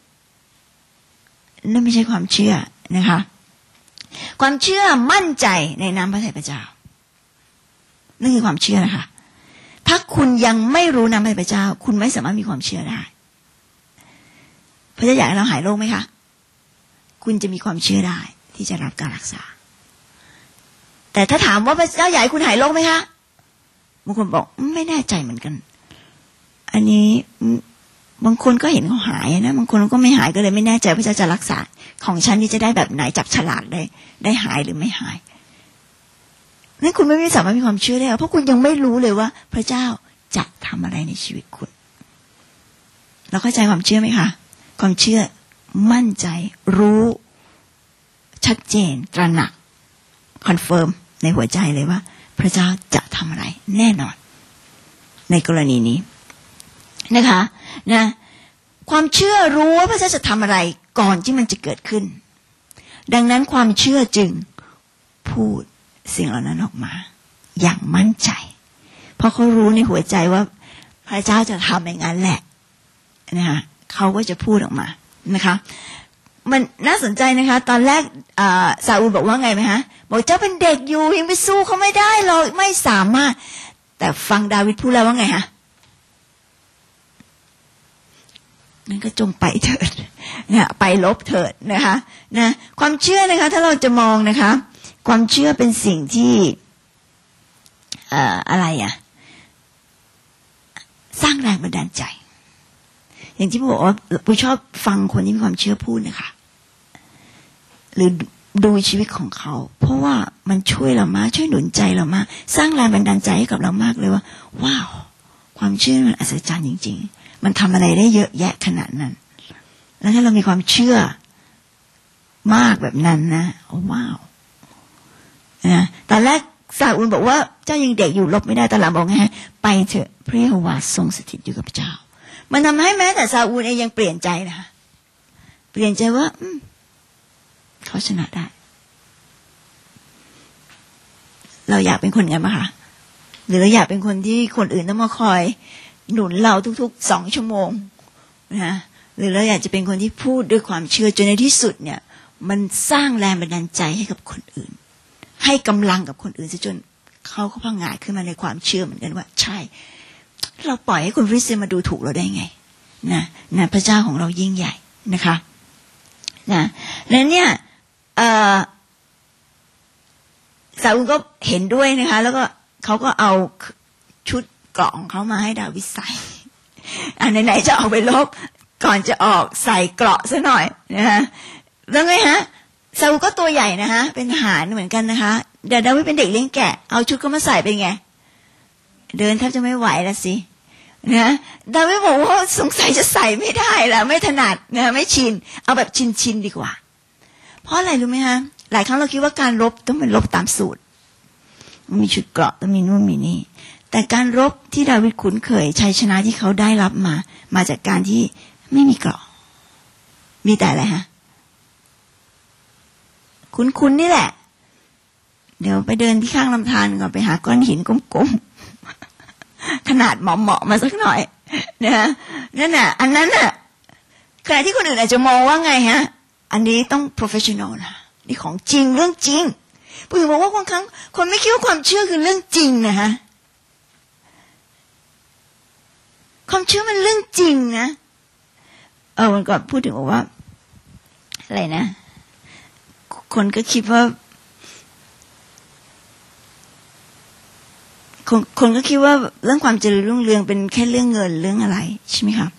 นั่นไม่ใช่ความเชื่อนะคะความเชื่อมั่นใจในน้ำพระทัยพระเจ้านั่นคือความเชื่อนะคะถ้าคุณยังไม่รู้น้ำพระทัยพระเจ้าคุณไม่สามารถมีความเชื่อได้พระเจ้าอยากให้เราหายโรคไหมคะคุณจะมีความเชื่อได้ที่จะรับการรักษาแต่ถ้าถามว่าพระเจ้าอยากให้คุณหายโรคไหมคะบางคนบอกไม่แน่ใจเหมือนกันอันนี้บางคนก็เห็นเขาหายนะบางคนก็ไม่หายก็เลยไม่แน่ใจพระเจ้าจะรักษาของฉันนี่จะได้แบบไหนจับฉลากได้หายหรือไม่หายนั่นคุณไม่สามารถมีความเชื่อได้เพราะคุณยังไม่รู้เลยว่าพระเจ้าจะทำอะไรในชีวิตคุณเราเข้าใจความเชื่อไหมคะความเชื่อมั่นใจรู้ชัดเจนตระหนักคอนเฟิร์มในหัวใจเลยว่าพระเจ้าจะทำอะไรแน่นอนในกรณีนี้นะคะนะความเชื่อรู้ว่าพระเจ้าจะทำอะไรก่อนที่มันจะเกิดขึ้นดังนั้นความเชื่อจึงพูดสิ่งเหล่านั้นออกมาอย่างมั่นใจเพราะเขารู้ในหัวใจว่าพระเจ้าจะทำอย่างนั้นแหละนะคะเขาก็จะพูดออกมานะคะมันน่าสนใจนะคะตอนแรกซาอูลบอกว่าไงไหมฮะบอกเจ้าเป็นเด็กอยู่ยังไปสู้เขาไม่ได้หรอกไม่สามารถแต่ฟังดาวิดพูดแล้วว่าไงฮะนั่นก็จงไปเถิดนะไปลบเถิดนะคะนะความเชื่อนะคะถ้าเราจะมองนะคะความเชื่อเป็นสิ่งที่อะไรสร้างแรงบันดาลใจอย่างที่บอกว่าผมชอบฟังคนที่มีความเชื่อพูดนะคะหรือดูชีวิตของเขาเพราะว่ามันช่วยเรามากช่วยหนุนใจเรามากสร้างแรงบันดาลใจให้กับเรามากเลยว่าว้าวความเชื่อมันอัศจรรย์จริงๆมันทำอะไรได้เยอะแยะขนาดนั้นแล้วถ้าเรามีความเชื่อมากแบบนั้นนะว้าวนะตอนแรกซาอูลบอกว่าเจ้ายังเด็กอยู่ลบไม่ได้ตอนหลังบอกไงไปเถอะพระเยโฮวาทรงสถิตอยู่กับเจ้ามันทำให้แม้แต่ซาอูลเองยังเปลี่ยนใจนะคะเปลี่ยนใจว่าเขาชนะได้เราอยากเป็นคนงั้นไหมคะหรือเราอยากเป็นคนที่คนอื่นต้องมาคอยหนุนเราทุกๆ2 ชั่วโมงนะหรือเราอยากจะเป็นคนที่พูดด้วยความเชื่อจนในที่สุดเนี่ยมันสร้างแรงบันดาลใจให้กับคนอื่นให้กำลังกับคนอื่นซะจนเขาก็พังงาดขึ้นมาในความเชื่อเหมือนกันว่าใช่เราปล่อยให้คนคริสเตียนมาดูถูกเราได้ไงนะพระเจ้าของเรายิ่งใหญ่นะคะนะแล้วเนี่ยซาอูลก็เห็นด้วยนะคะแล้วก็เขาก็เอาชุดเกราะของเขามาให้ดาวิดใส่ไหนๆจะออกไปรบก่อนจะออกใส่เกราะซะหน่อยนะคะแล้วไงฮะซาอูลก็ตัวใหญ่นะคะเป็นทหารเหมือนกันนะคะแต่ดาวิดเป็นเด็กเลี้ยงแกะเอาชุดเขามาใส่เป็นไงเดินแทบจะไม่ไหวแล้วสินะดาวิดบอกว่าสงสัยจะใส่ไม่ได้แล้วไม่ถนัดนะไม่ชินเอาแบบชินดีกว่าเพราะอะไรรู้ไหมคะหลายครั้งเราคิดว่าการรบต้องเป็นรบตามสูตรมีชุดเกราะต้องมีนู่นมีนี่แต่การรบที่ดาวิดคุ้นเคยชัยชนะที่เขาได้รับมาจากการที่ไม่มีเกราะมีแต่อะไรฮะคุ้นนี่แหละเดี๋ยวไปเดินที่ข้างลำธารก่อนไปหาก้อนหินกลมๆขนาดเหมาะมาสักหน่อยนะนั่นน่ะอันนั้นน่ะขณะที่คนอื่นอาจจะมองว่าไงฮะอันนี้ต้อง professional นะนี่ของจริงเรื่องจริงผู้หญิงบอกว่าบางครั้งคนไม่คิดว่าความเชื่อคือเรื่องจริงนะฮะความเชื่อมันเรื่องจริงนะวันก่อนพูดถึงว่าอะไรนะคนก็คิดว่าคนก็คิดว่าเรื่องความเจริญรุ่งเรืองเป็นแค่เรื่องเงินเรื่องอะไรใช่ไหมคะ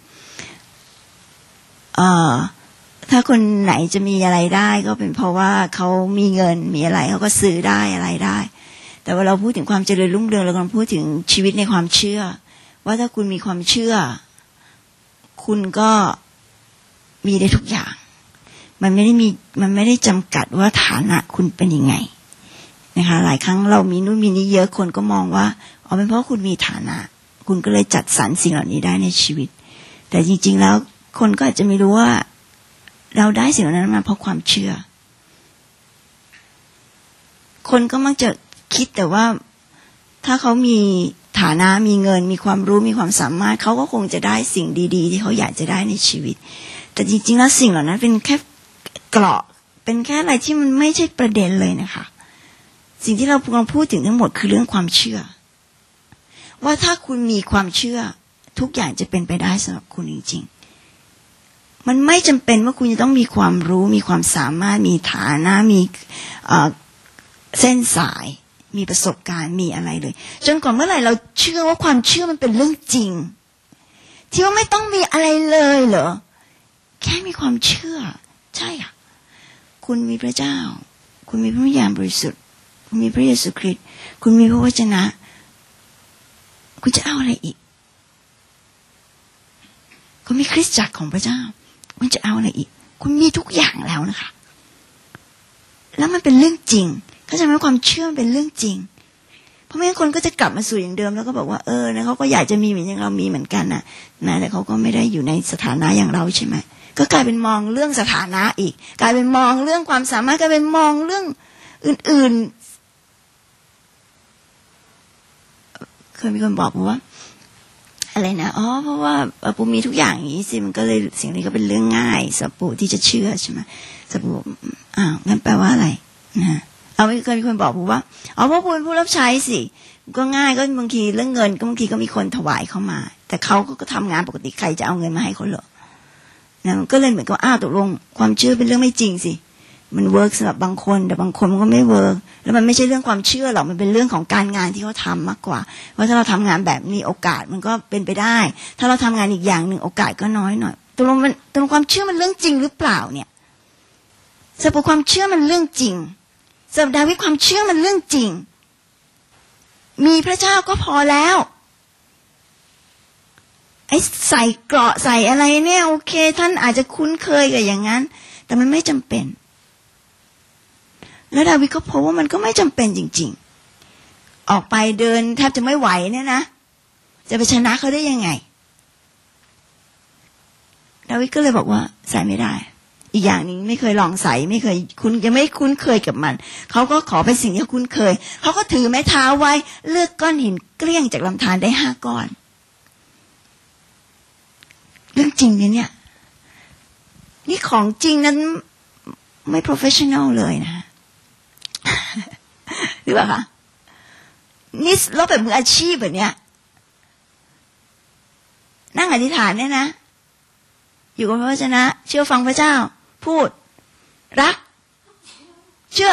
ถ้าคนไหนจะมีอะไรได้ก็เป็นเพราะว่าเขามีเงินมีอะไรเขาก็ซื้อได้อะไรได้แต่ว่าเราพูดถึงความเจริญรุ่งเรืองเรากำลังพูดถึงชีวิตในความเชื่อว่าถ้าคุณมีความเชื่อคุณก็มีได้ทุกอย่างมันไม่ได้จำกัดว่าฐานะคุณเป็นยังไงนะคะหลายครั้งเรามีนู่นมีนี้เยอะคนก็มองว่าเป็นเพราะคุณมีฐานะคุณก็เลยจัดสรรสิ่งเหล่านี้ได้ในชีวิตแต่จริงๆแล้วคนก็อาจจะไม่รู้ว่าเราได้สิ่งเหล่านั้นมาเพราะความเชื่อคนก็มักจะคิดแต่ว่าถ้าเขามีฐานะมีเงินมีความรู้มีความสามารถเขาก็คงจะได้สิ่งดีๆที่เขาอยากจะได้ในชีวิตแต่จริงๆแล้วสิ่งเหล่านั้นเป็นแค่เกราะเป็นแค่อะไรที่มันไม่ใช่ประเด็นเลยนะคะสิ่งที่เรากำลังพูดถึงทั้งหมดคือเรื่องความเชื่อว่าถ้าคุณมีความเชื่อทุกอย่างจะเป็นไปได้สำหรับคุณจริงๆมันไม่จำเป็นว่าคุณจะต้องมีความรู้มีความสามารถมีฐานะมีเส้นสายมีประสบการณ์มีอะไรเลยจนกว่าเมื่อไหร่เราเชื่อว่าความเชื่อมันเป็นเรื่องจริงที่ว่าไม่ต้องมีอะไรเลยเหรอแค่มีความเชื่อใช่ค่ะคุณมีพระเจ้าคุณมีพระวิญญาณบริสุทธิ์คุณมีพระเยซูคริสต์คุณมีพระวจนะคุณจะเอาอะไรอีกคุณมีคริสตจักรของพระเจ้าคุณจะเอาอะไรอีกคุณมีทุกอย่างแล้วนะคะแล้วมันเป็นเรื่องจริงเข้าใจไหมความเชื่อเป็นเรื่องจริงเพราะไม่งั้นคนก็จะกลับมาสู่อย่างเดิมแล้วก็บอกว่านะเขาก็อยากจะมีเหมือนอย่างเรามีเหมือนกันนะแต่เขาก็ไม่ได้อยู่ในสถานะอย่างเราใช่ไหมก็กลายเป็นมองเรื่องสถานะอีกกลายเป็นมองเรื่องความสามารถกลายเป็นมองเรื่องอื่นๆเคยมีคนบอกว่าอะไรนะเพราะว่าปู่มีทุกอย่างอย่างนี้สิมันก็เลยสิ่งนี้ก็เป็นเรื่องง่ายสำหรับปู่ที่จะเชื่อใช่ไหมสำหรับปู่งั้นแปลว่าอะไรนะเคยมีคนบอกปู่ว่าเพราะปู่เป็นผู้รับใช้สิก็ง่ายก็บางทีเรื่องเงินก็บางทีก็มีคนถวายเข้ามาแต่เขาก็ทำงานปกติใครจะเอาเงินมาให้เขาเหรอนะก็เลยเหมือนกับตกลงความเชื่อเป็นเรื่องไม่จริงสิมันเวิร์กสำหรับบางคนแต่บางคนมันก็ไม่เวิร์กแล้วมันไม่ใช่เรื่องความเชื่อหรอกมันเป็นเรื่องของการงานที่เขาทำมากกว่าว่าถ้าเราทำงานแบบนี้โอกาสมันก็เป็นไปได้ถ้าเราทำงานอีกอย่างหนึ่งโอกาสก็น้อยหน่อยตกลงความเชื่อมันเรื่องจริงหรือเปล่าเนี่ยสำหรับความเชื่อมันเรื่องจริงสำหรับดาวิดความเชื่อมันเรื่องจริงมีพระเจ้าก็พอแล้วไอ้ใส่เกราะใส่อะไรเนี่ยโอเคท่านอาจจะคุ้นเคยกับอย่างนั้นแต่มันไม่จำเป็นแล้วดาวิดก็พบว่ามันก็ไม่จำเป็นจริงๆออกไปเดินแทบจะไม่ไหวเนี่ยนะจะไปชนะเขาได้ยังไงดาวิดก็เลยบอกว่าใส่ไม่ได้อีกอย่างนึงไม่เคยลองใส่ไม่เคยยังไม่คุ้นเคยกับมันเขาก็ขอเป็นสิ่งที่คุ้นเคยเขาก็ถือไม้เท้าไว้เลือกก้อนหินเกลี้ยงจากลำธารได้5 ก้อนเรื่องจริงเนี่ยนี่ของจริงนั้นไม่ professional เลยนะหรือเปล่าคะนี่เราแบบมืออาชีพแบบเนี้ยนั่งอธิษฐานเนี่ยนะอยู่กับพระวจนะเชื่อฟังพระเจ้าพูดรักเชื่อ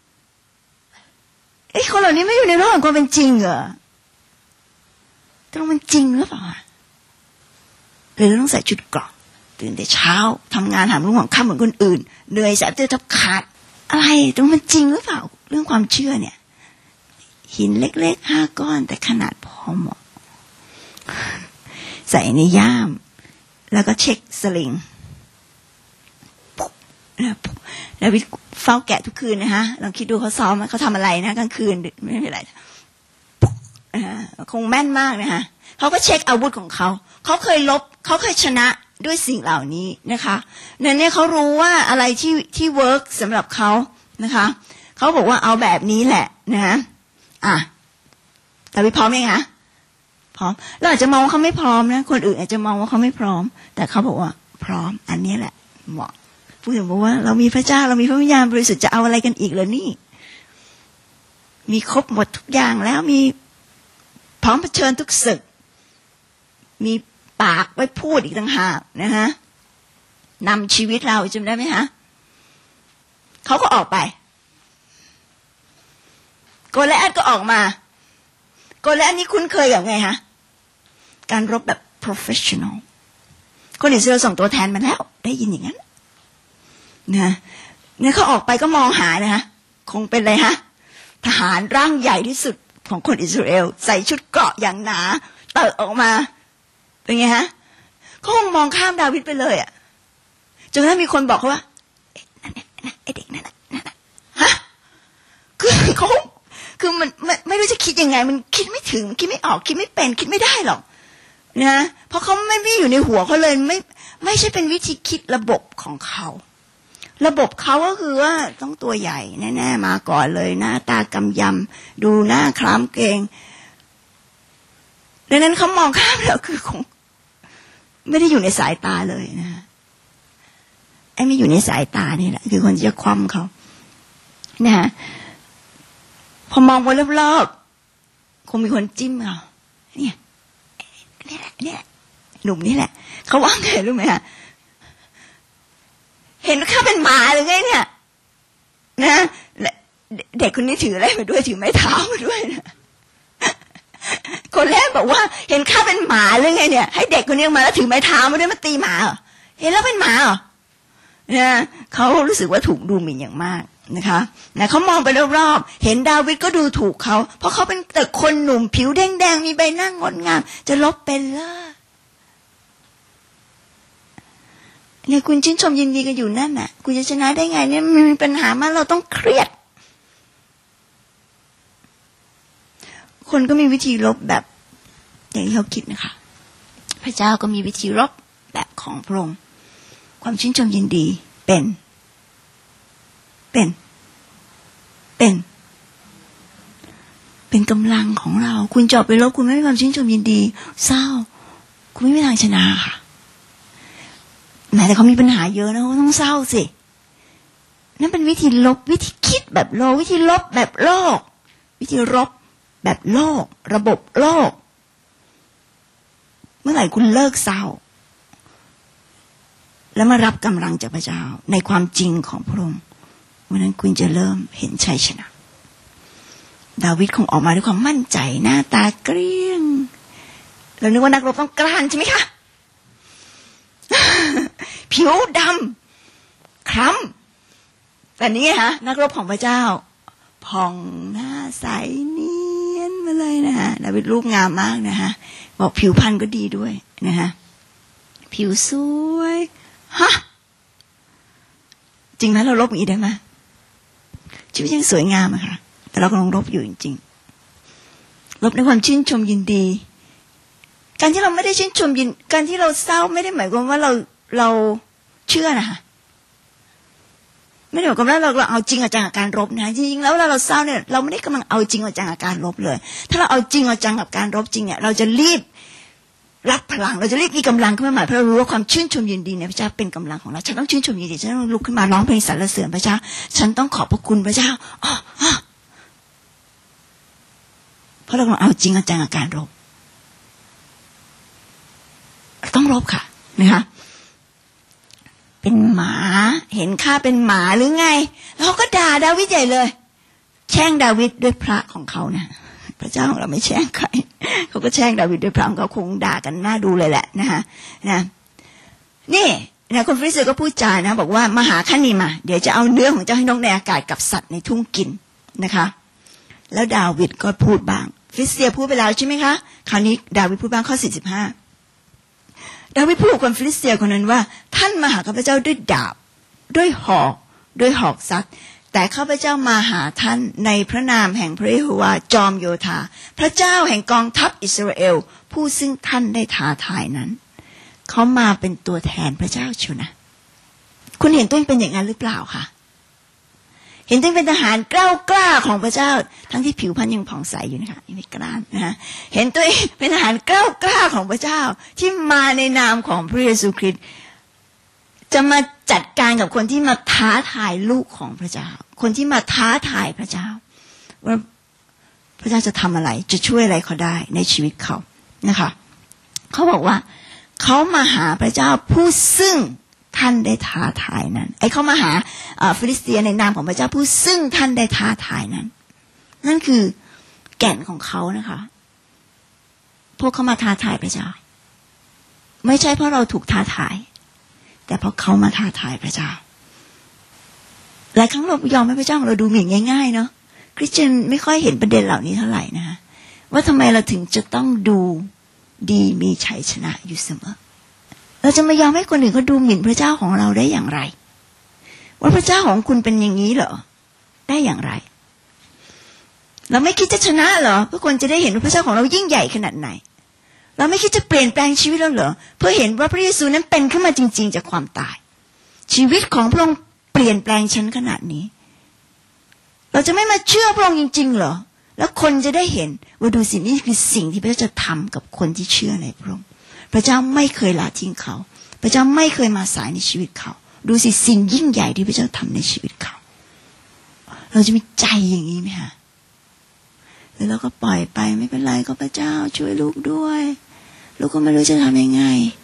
คนเหล่านี้ไม่อยู่ในโลกของความเป็นจริงเหรอตรงมันจริงหรือเปล่าหรือต้องใส่ชุดเกราะตื่นแต่เช้าทำงานหามรุ่งหามค่ำเหมือนคนอื่นเหนื่อยแสบเตื้อทับขาดอะไรตรงมันจริงหรือเปล่าเรื่องความเชื่อเนี่ยหินเล็กๆ5 ก้อนแต่ขนาดพอเหมาะใส่ในย่ามแล้วก็เช็คสลิงแล้ววิเฝ้าแกะทุกคืนนะคะลองคิดดูเขาซ้อมเขาทำอะไรนะกลางคืนไม่เป็นไรคงแม่นมากนะคะเขาก็เช็คอาวุธของเขาเคยลบเขาเคยชนะด้วยสิ่งเหล่านี้นะคะเนี่ยเขารู้ว่าอะไรที่เวิร์กสำหรับเขานะคะเขาบอกว่าเอาแบบนี้แหละนะแต่วิพร้อมไหมคะพพร้อมเราอาจจะมองว่าเขาไม่พร้อมนะคนอื่นอาจจะมองว่าเขาไม่พร้อมแต่เขาบอกว่าพร้อมอันนี้แหละเหมาะพูดถึงบอกว่าเรามีพระเจ้าเรามีพระวิญญาณบริสุทธิ์จะเอาอะไรกันอีกเหรอนี่มีครบหมดทุกอย่างแล้วมีพร้อมเผชิญทุกศึกมีปากไว้พูดอีกต่างหากนะฮะนำชีวิตเราจำได้ไหมฮะเขาก็ออกไปโกลิอัทก็ออกมาโกลิอัทนี่คุ้นเคยกับไงฮะการรบแบบ professional คนอิสราเอลส่งตัวแทนมาแล้วได้ยินอย่างนั้นนะเนี่ยเขาออกไปก็มองหานะฮะคงเป็นอะไรฮะทหารร่างใหญ่ที่สุดของคนอิสราเอลใส่ชุดเกราะอย่างหนาเติบออกมาเป็นไงฮะเขาคงมองข้ามดาวิดไปเลยอ่ะจนกระทั่งมีคนบอกเขาว่านั่นไอ้เด็กนั่นฮะคือเขาคือมันไม่รู้จะคิดยังไงมันคิดไม่ถึงคิดไม่ออกคิดไม่เป็นคิดไม่ได้หรอกนะเพราะเขาไม่อยู่ในหัวเขาเลยไม่ใช่เป็นวิธีคิดระบบของเขาระบบเขาก็คือว่าต้องตัวใหญ่แน่ๆมาก่อนเลยหน้าตากำยำดูหน้าคล้ำเกรงดังนั้นเขามองข้ามแล้วคือคงไม่ได้อยู่ในสายตาเลยนะไอ้ไม่อยู่ในสายตานี่แหละคือคนที่จะคว่ำเขานะฮะพอมองไปรอบๆคงมีคนจิ้มเราเนี่ยหนุ่มนี่แหละเขาว่าไงรู้ไหมฮะเห็นข้าเป็นหมาหรือไงเนี่ยนะเด็กคนนี้ถืออะไรมาด้วยถือไม้เท้ามาด้วยนะคนแรกบอกว่าเห็นข้าเป็นหมาหรือไงเนี่ยให้เด็กคนนี้มาแล้วถือไม้เท้ามาด้วยมาตีหมาเหรอเห็นแล้วเป็นหมาเหรอนะเขารู้สึกว่าถูกดูหมิ่นอย่างมากนะคะนะเขามองไปรอบๆเห็นดาวิดก็ดูถูกเขาเพราะเขาเป็นแต่คนหนุ่มผิวแดงๆมีใบหน้างดงามจะลบเป็นล่ะเนี่ยคุณชื่นชมยินดีกันอยู่นั่นน่ะคุณจะชนะได้ไงเนี่ยมีปัญหามากเราต้องเครียดคนก็มีวิธีลบแบบอย่างที่เขาคิดนะคะพระเจ้าก็มีวิธีลบแบบของพระองค์ความชื่นชมยินดีเป็นกำลังของเราคุณจะไปลบคุณไม่มีความชื่นชมยินดีเศร้าคุณไม่มีทางชนะค่ะแม้แต่เขามีปัญหาเยอะนะเขาต้องเศร้าสินั่นเป็นวิธีลบวิธีคิดแบบโลกวิธีลบแบบโลกวิธีลบแบบโลกระบบโลกเมื่อไหร่คุณเลิกเศร้าแล้วมารับกำลังจากพระเจ้าในความจริงของพระองค์วันนั้นคุณจะเริ่มเห็นชัยชนะดาวิดคงออกมาด้วยความมั่นใจหน้าตาเกลี้ยงเรานึกว่านักรบต้องกล้าใช่ไหมคะผิวดำคล้ำแต่นี้ฮะนักรบของพระเจ้าผ่องหน้าใสเนียนมาเลยนะฮะดาวิดรูปงามมากนะฮะบอกผิวพรรณก็ดีด้วยนะฮะผิวสวยฮะจริงไหมเราลบอย่างนี้ได้ไหมชีวิตยังสวยงามอะค่ะแต่เรากำลังลบอยู่จริงๆลบในความชื่นชมยินดีการที่เราไม่ได้ชื่นชมยินการที่เราเศร้าไม่ได้หมายความว่าเราเชื่อนะคะไม่ได้หมายความว่าเราเอาจริงเอาจังกับการรบนะจริงๆแล้วเราเศร้าเนี่ยเราไม่ได้กำลังเอาจริงเอาจังกับการรบเลยถ้าเราเอาจริงเอาจังกับการรบจริงเนี่ยเราจะรีบรับพลังเราจะรีบมีกำลังขึ้นมาใหม่เพราะเรารู้ว่าความชื่นชมยินดีในพระเจ้าเป็นกำลังของเราฉันต้องชื่นชมยินดีฉันต้องลุกขึ้นมาร้องเพลงสรรเสริญพระเจ้าฉันต้องขอบพระคุณพระเจ้าเพราะเราเอาจริงเอาจังกับการรบต้องรบค่ะนะคะเป็นหมาเห็นข้าเป็นหมาหรือไงเราก็ด่าดาวิดใหญ่เลยแช่งดาวิดด้วยพระของเขานะพระเจ้าของเราไม่แช่งใครเขาก็แช่งดาวิดด้วยพระของเขาคงด่ากันน่าดูเลยแหละนะคะนี่นะคนฟริสเตียก็พูดจานะบอกว่ามาหาข้านี่มาเดี๋ยวจะเอาเนื้อของเจ้าให้นกในอากาศกับสัตว์ในทุ่งกินนะคะแล้วดาวิดก็พูดบ้างฟริสเตียพูดไปแล้วใช่ไหมคะคราวนี้ดาวิดพูดบ้างข้อ45ดาวิดพูดกับคนฟิลิสเตียคนนั้นว่าท่านมาหาข้าพเจ้าด้วยดาบด้วยหอกซักแต่ข้าพเจ้ามาหาท่านในพระนามแห่งพระเยโฮวาห์จอมโยธาพระเจ้าแห่งกองทัพอิสราเอลผู้ซึ่งท่านได้ท้าทายนั้นเขามาเป็นตัวแทนพระเจ้าชัวนะคุณเห็นตัวเองเป็นอย่างนั้นหรือเปล่าคะเห็นตัวเองเป็นทหารกล้าของพระเจ้าทั้งที่ผิวพรรณยังผ่องใสอยู่นะคะยังไม่กล้านะเห็นตัวเองเป็นทหารกล้าของพระเจ้าที่มาในนามของพระเยซูคริสต์จะมาจัดการกับคนที่มาท้าทายลูกของพระเจ้าคนที่มาท้าทายพระเจ้าว่าพระเจ้าจะทำอะไรจะช่วยอะไรเขาได้ในชีวิตเขานะคะเขาบอกว่าเขามาหาพระเจ้าผู้ซึ่งท่านได้ท้าทายนั้นเขามาหาฟิลิสเตียในนามของพระเจ้าผู้ซึ่งท่านได้ท้าทายนั้นนั่นคือแก่นของเขานะคะพวกเขามาท้าทายพระเจ้าไม่ใช่เพราะเราถูกท้าทายแต่เพราะเขามาท้าทายพระเจ้าหลายครั้งเรายอมให้พระเจ้าเราดูหมิ่นง่ายๆเนาะคริสเตียนไม่ค่อยเห็นประเด็นเหล่านี้เท่าไหร่นะคะว่าทำไมเราถึงจะต้องดูดีมีชัยชนะอยู่เสมอเราจะไม่ยอมให้คนอื่นเขาดูหมิ่นพระเจ้าของเราได้อย่างไรว่าพระเจ้าของคุณเป็นอย่างนี้เหรอได้อย่างไรเราไม่คิดจะชนะเหรอเพื่อคนจะได้เห็นว่าพระเจ้าของเรายิ่งใหญ่ขนาดไหนเราไม่คิดจะเปลี่ยนแปลงชีวิตเราเหรอเพื่อเห็นว่าพระเยซูนั้นเป็นขึ้นมาจริงๆจากความตายชีวิตของพระองค์เปลี่ยนแปลงฉันขนาดนี้เราจะไม่มาเชื่อพระองค์จริงๆเหรอแล้วคนจะได้เห็นว่าดูสินี่คือสิ่งที่พระเจ้าจะทำกับคนที่เชื่อในพระองค์พระเจ้าไม่เคยละทิ้งเขาพระเจ้าไม่เคยมาสายในชีวิตเขาดูสิสิ่งยิ่งใหญ่ที่พระเจ้าทำในชีวิตเขาเราจะมีใจอย่างนี้ไหมฮะหรือเราก็ปล่อยไปไม่เป็นไรก็พระเจ้าช่วยลูกด้วยลูกก็ไม่รู้จะทำยังไง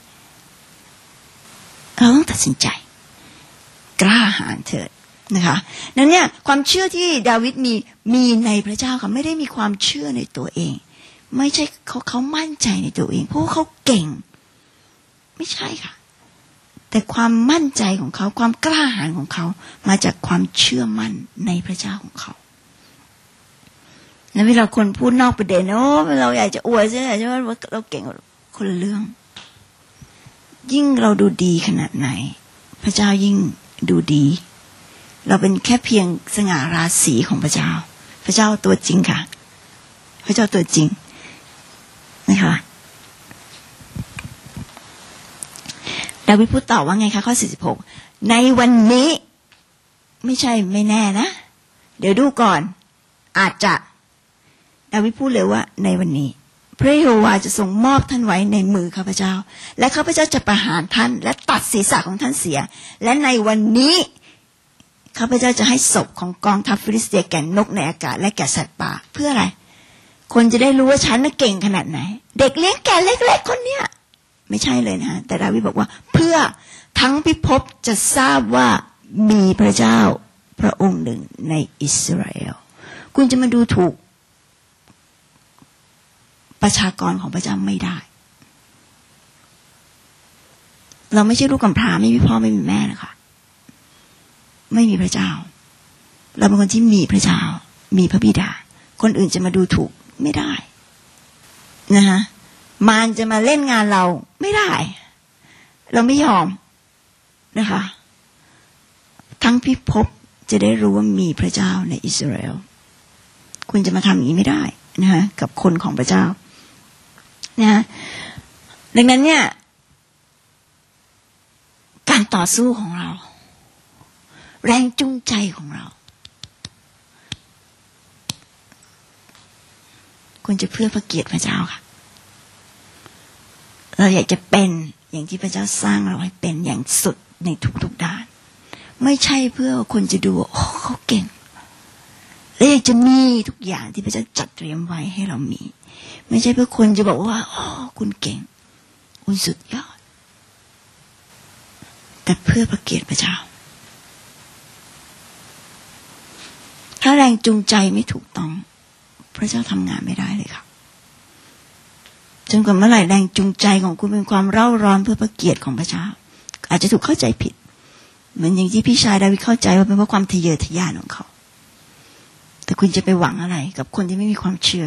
เราต้องตัดสินใจกล้าหาญเถิดนะคะนั้นเนี่ยความเชื่อที่ดาวิดมีในพระเจ้าค่ะไม่ได้มีความเชื่อในตัวเองไม่ใช่เขามั่นใจในตัวเองเพราะเขาเก่งไม่ใช่ค่ะแต่ความมั่นใจของเขาความกล้าหาญของเขามาจากความเชื่อมั่นในพระเจ้าของเขาแล้วเวลาคนพูดนอกประเด็นโอ้เราอยากจะอวยใช่ไหมว่าเราเก่งคนละเรื่องยิ่งเราดูดีขนาดไหนพระเจ้ายิ่งดูดีเราเป็นแค่เพียงสง่าราศีของพระเจ้าพระเจ้าตัวจริงค่ะพระเจ้าตัวจริงนะคะดาวิดพูดต่อว่าไงคะข้อ46ในวันนี้ไม่ใช่ไม่แน่นะเดี๋ยวดูก่อนอาจจะดาวิดพูดเลยว่าในวันนี้พระเยโฮวาห์จะทรงมอบท่านไว้ในมือข้าพเจ้าและข้าพเจ้าจะประหารท่านและตัดศีรษะของท่านเสียและในวันนี้ข้าพเจ้าจะให้ศพของกองทัพฟิลิสเตียแก่นกในอากาศและแก่สัตว์ป่าเพื่ออะไรคนจะได้รู้ว่าฉันน่ะเก่งขนาดไหนเด็กเลี้ยงแกะเล็กๆคนเนี้ยไม่ใช่เลยนะแต่ดาวิดบอกว่าเพื่อทั้งพิภพจะทราบว่ามีพระเจ้าพระองค์หนึ่งในอิสราเอลคุณจะมาดูถูกประชากรของพระเจ้าไม่ได้เราไม่ใช่ลูกกำพร้าไม่มีพ่อไม่มีแม่นะคะไม่มีพระเจ้าเราเป็นคนที่มีพระเจ้ามีพระบิดาคนอื่นจะมาดูถูกไม่ได้นะคะมารจะมาเล่นงานเราไม่ได้เราไม่ยอมนะคะทั้งพิภพจะได้รู้ว่ามีพระเจ้าในอิสราเอลคุณจะมาทำอย่างนี้ไม่ได้นะคะกับคนของพระเจ้านะดังนั้นเนี่ยการต่อสู้ของเราแรงจูงใจของเราควรจะเพื่อพระเกียรติพระเจ้าค่ะเราอยากจะเป็นอย่างที่พระเจ้าสร้างเราให้เป็นอย่างสุดในทุกๆด้านไม่ใช่เพื่อคนจะดูโอ้เขาเก่งและอยากจะมีทุกอย่างที่พระเจ้าจัดเตรียมไว้ให้เรามีไม่ใช่เพื่อคนจะบอกว่าโอ้คุณเก่งคุณสุดยอดแต่เพื่อพระเกียรติพระเจ้าถ้าแรงจูงใจไม่ถูกต้องพระเจ้าทำงานไม่ได้เลยค่ะจนกว่าเมื่อไหร่แรงจูงใจของคุณเป็นความเร่าร้อนเพื่อพระเกียรติของพระเจ้าอาจจะถูกเข้าใจผิดเหมือนอย่างที่พี่ชายดาวิดเข้าใจว่าเป็นเพราะความทะเยอทะยานของเขาแต่คุณจะไปหวังอะไรกับคนที่ไม่มีความเชื่อ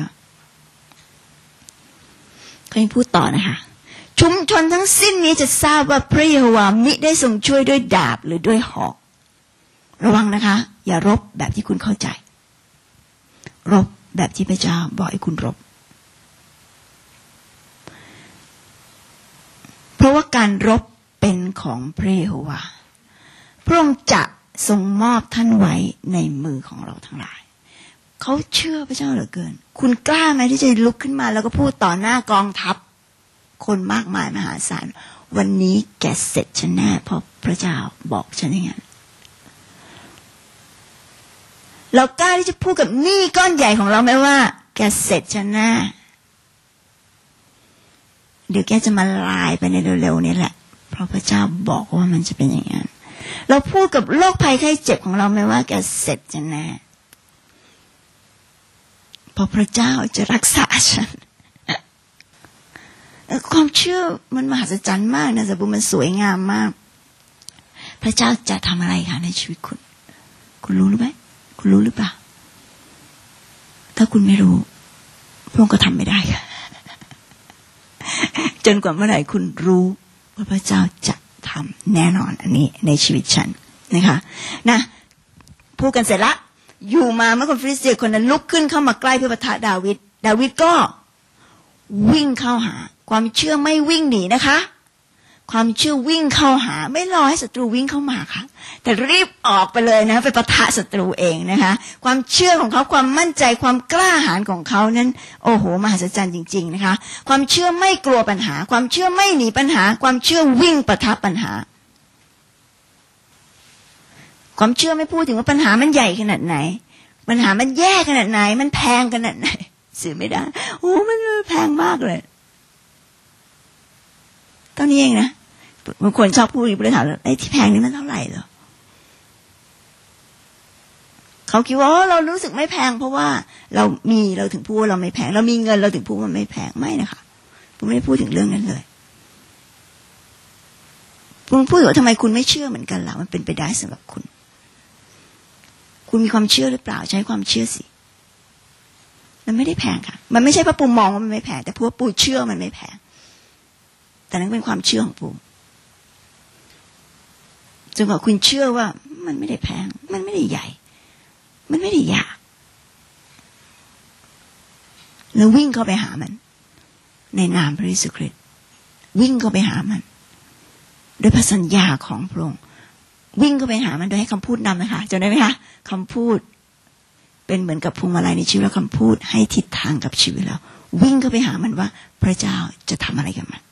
เขายังพูดต่อนะคะชุมชนทั้งสิ้นนี้จะทราบว่าพระเยโฮวาห์มิได้ทรงช่วยด้วยดาบหรือด้วยหอกระวังนะคะอย่ารบแบบที่คุณเข้าใจรบแบบที่พระเจ้าบอกให้คุณรบเพราะว่าการรบเป็นของพระเยโฮวาห์พระองค์จะทรงมอบท่านไว้ในมือของเราทั้งหลายเขาเชื่อพระเจ้าเหลือเกินคุณกล้าไหมที่จะลุกขึ้นมาแล้วก็พูดต่อหน้ากองทัพคนมากมายมหาศาลวันนี้แกเสร็จฉันแน่เพราะพระเจ้าบอกฉันอย่างนั้นเรากล้าที่จะพูดกับหนี้ก้อนใหญ่ของเราไหมว่าแกเสร็จฉันแน่เดี๋ยวแกจะมาลายไปในเร็วๆนี้แหละเพราะพระเจ้าบอกว่ามันจะเป็นอย่างนั้นเราพูดกับโรคภัยไข้เจ็บของเราไหมว่าแกเสร็จฉันแน่เพราะพระเจ้าจะรักษาฉันความเชื่อมันมหัศจรรย์มากนะสมบูรณ์มันสวยงามมากพระเจ้าจะทำอะไรคะในชีวิตคุณรู้หรือไม่คุณรู้หรือเปล่าถ้าคุณไม่รู้พระองค์ก็ทำไม่ได้ค่ะจนกว่าเมื่อไหร่คุณรู้ว่าพระเจ้าจะทำแน่นอนอันนี้ในชีวิตฉันนะคะนะพูดกันเสร็จละอยู่มาเมื่อคนฟิลิสเตียคนนั้นลุกขึ้นเข้ามาใกล้เพื่อปะทะดาวิดก็วิ่งเข้าหาความเชื่อไม่วิ่งหนีนะคะความเชื่อวิ่งเข้าหาไม่รอให้ศัตรูวิ่งเข้ามาค่ะแต่รีบออกไปเลยนะไปปะทะศัตรูเองนะคะความเชื่อของเขาความมั่นใจความกล้าหาญของเขานั้นโอ้โหมหัศจรรย์จริงๆนะคะความเชื่อไม่กลัวปัญหาความเชื่อไม่หนีปัญหาความเชื่อวิ่งปะทะปัญหาความเชื่อไม่พูดถึงว่าปัญหามันใหญ่ขนาดไหนปัญหามันแย่ขนาดไหนมันแพงขนาดไหนซื้อไม่ได้โอ้มันแพงมากเลยตอนนี้เองนะบางคนชอบพูดอีกเลยถามไอ้ที่แพงนี่มันเท่าไหร่เหรอเขาคิดว่าเรารู้สึกไม่แพงเพราะว่าเราถึงพูดว่าเราไม่แพงเรามีเงินเราถึงพูดว่าไม่แพงไม่นะคะผมไม่ได้พูดถึงเรื่องนั้นเลยผมพูดว่าทำไมคุณไม่เชื่อเหมือนกันล่ะมันเป็นไปได้สำหรับคุณมีความเชื่อหรือเปล่าใช้ความเชื่อสิมันไม่ได้แพงค่ะมันไม่ใช่เพราะปูมองว่ามันไม่แพงแต่เพราะว่าปูเชื่อมันไม่แพงแต่นั้นเป็นความเชื่อของปูจนกว่าคุณเชื่อว่ามันไม่ได้แพงมันไม่ได้ใหญ่มันไม่ได้ยากแล้ววิ่งเข้าไปหามันในนามพระเยซูคริสต์วิ่งเข้าไปหามันด้วยพระสัญญาของพระองค์วิ่งเข้าไปหามันโดยให้คำพูดนำนะคะจำได้ไหมคะคำพูดเป็นเหมือนกับพวงมาลัยในชีวิตเราคำพูดให้ทิศทางกับชีวิตเราวิ่งเข้าไปหามันว่าพระเจ้าจะทำอะไรกับมัน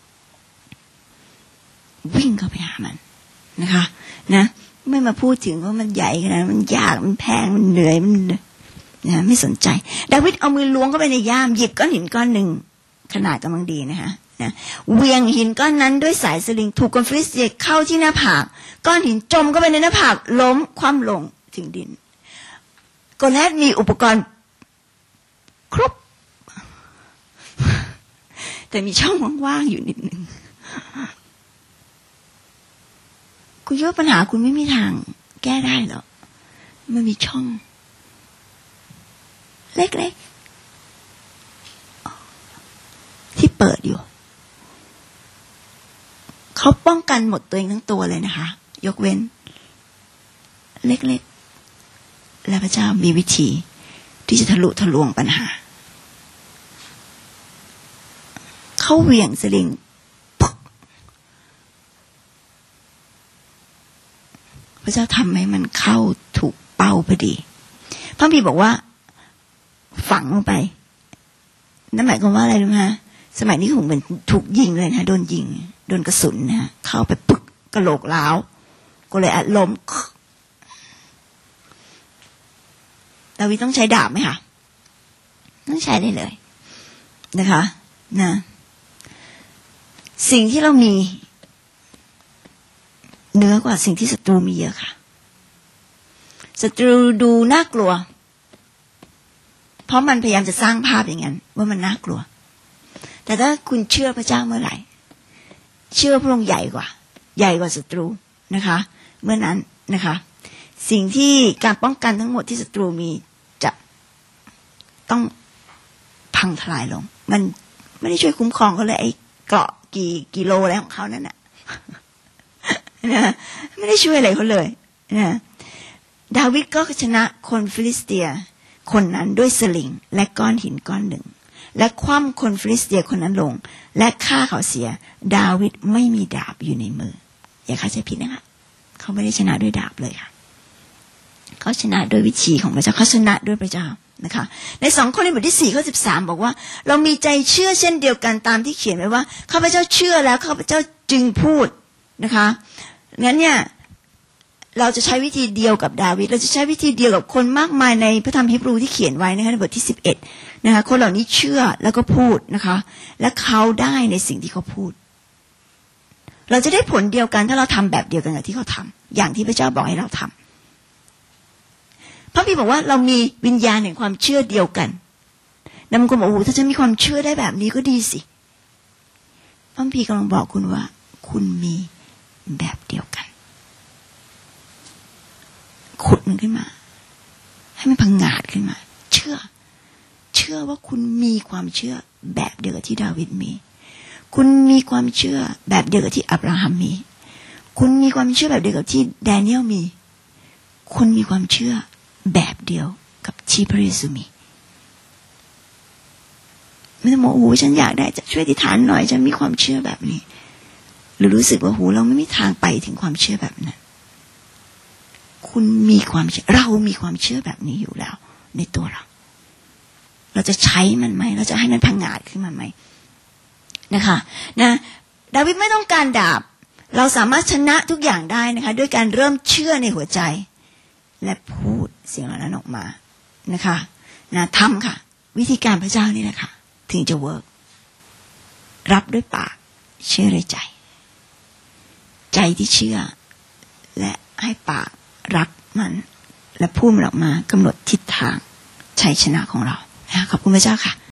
วิ่งเข้าไปหามันนะคะนะไม่มาพูดถึงว่ามันใหญ่ขนาดมันยากมันแพงมันเหนื่อยมันนะไม่สนใจดาวิดเอามือล้วงเข้าไปในย่ามหยิบก้อนหินก้อนหนึ่งขนาดกำลังดีนะคะนะเวียงหินก้อนนั้นด้วยสายสลิงถูกคนฟิลิสเตียเข้าที่หน้าผากก้อนหินจมเข้าไปในหน้าผากล้มคว่ำลงถึงดินโกลิแอธมีอุปกรณ์ครบแต่มีช่องว่างๆอยู่นิดนึงคุณคิดว่าปัญหาคุณไม่มีทางแก้ได้หรอกมันมีช่องเล็กๆที่เปิดอยู่เขาป้องกันหมดตัวเองทั้งตัวเลยนะคะยกเว้นเล็กๆและพระเจ้ามีวิธีที่จะทะลุทะลวงปัญหาเขาเหวี่ยงสลิงพระเจ้าทำให้มันเข้าถูกเป้าพอดีพระคัมภีร์บอกว่าฝังลงไปนั่นหมายความว่าอะไรรู้ไหมฮะสมัยนี้ผมเหมือนถูกยิงเลยนะโดนยิงโดนกระสุนนะเข้าไปปึ๊กกระโหลกล้าวก็เลยอัดล้มดาวิดต้องใช้ดาบไหมคะต้องใช้ได้เลยนะคะนะสิ่งที่เรามีเหนือกว่าสิ่งที่ศัตรูมีเยอะค่ะศัตรูดูน่ากลัวเพราะมันพยายามจะสร้างภาพอย่างนั้นว่ามันน่ากลัวแต่ถ้าคุณเชื่อพระเจ้าเมื่อไหร่เชื่อพระองค์ใหญ่กว่าศัตรูนะคะเมื่อนั้นนะคะสิ่งที่การป้องกันทั้งหมดที่ศัตรูมีจะต้องพังทลายลงมันไม่ได้ช่วยคุ้มครองเขาเลยไอ้เกราะกี่กิโลอะไรของเขานั่นน่ะนะไม่ได้ช่วยอะไรเขาเลยนะดาวิดก็ชนะคนฟิลิสเตียคนนั้นด้วยสลิงและก้อนหินก้อนหนึ่งและคว่ำคนฟิลิสเตียคนนั้นลงและฆ่าเขาเสียดาวิดไม่มีดาบอยู่ในมืออย่าเข้าใจผิดนะคะเขาไม่ได้ชนะด้วยดาบเลยค่ะเขาชนะด้วยวิธีของพระเจ้าเขาชนะด้วยพระเจ้านะคะใน2 โครินธ์บทที่4ข้อ13บอกว่าเรามีใจเชื่อเช่นเดียวกันตามที่เขียนไว้ว่าข้าพเจ้าเชื่อแล้วข้าพเจ้าจึงพูดนะคะงั้นเนี่ยเราจะใช้วิธีเดียวกับดาวิดเราจะใช้วิธีเดียวกับคนมากมายในพระธรรมฮีบรูที่เขียนไว้นะคะในบทที่11นะคะคนเหล่านี้เชื่อแล้วก็พูดนะคะและเขาได้ในสิ่งที่เขาพูดเราจะได้ผลเดียวกันถ้าเราทำแบบเดียวกันกับที่เขาทำอย่างที่พระเจ้าบอกให้เราทำพระบิดาบอกว่าเรามีวิญญาณแห่งความเชื่อเดียวกันบางคนบอกโอ้โหถ้าฉันมีความเชื่อได้แบบนี้ก็ดีสิพระบิดากำลังบอกคุณว่าคุณมีแบบเดียวกันขุดมันขึ้นมาให้มันพังงาดขึ้นมาเชื่อว่าคุณมีความเชื่อแบบเดียวกับที่ดาวิดมีคุณมีความเชื่อแบบเดียวกับที่อับราฮัมมีคุณมีความเชื่อแบบเดียวกับที่แดเนียลมีคุณมีความเชื่อแบบเดียวกับที่พระเยซูมีไม่ต้องบอกโอ้โหฉันอยากได้จะช่วยอธิษฐานหน่อยฉันมีความเชื่อแบบนี้หรือรู้สึกว่าโหเราไม่มีทางไปถึงความเชื่อแบบนั้นคุณมีความเชื่อเรามีความเชื่อแบบนี้อยู่แล้วในตัวเราจะใช้มันไหมเราจะให้มันพังงาดขึ้นมาไหมนะคะนะดาวิดไม่ต้องการดาบเราสามารถชนะทุกอย่างได้นะคะด้วยการเริ่มเชื่อในหัวใจและพูดเสียงเหล่านั้นออกมานะคะนะทำค่ะวิธีการพระเจ้านี่แหละค่ะถึงจะเวิร์กรับด้วยปากเชื่อในใจที่เชื่อและให้ปากรับมันและพูดมันออกมากำหนดทิศทางชัยชนะของเราขอบคุณพระเจ้าค่ะ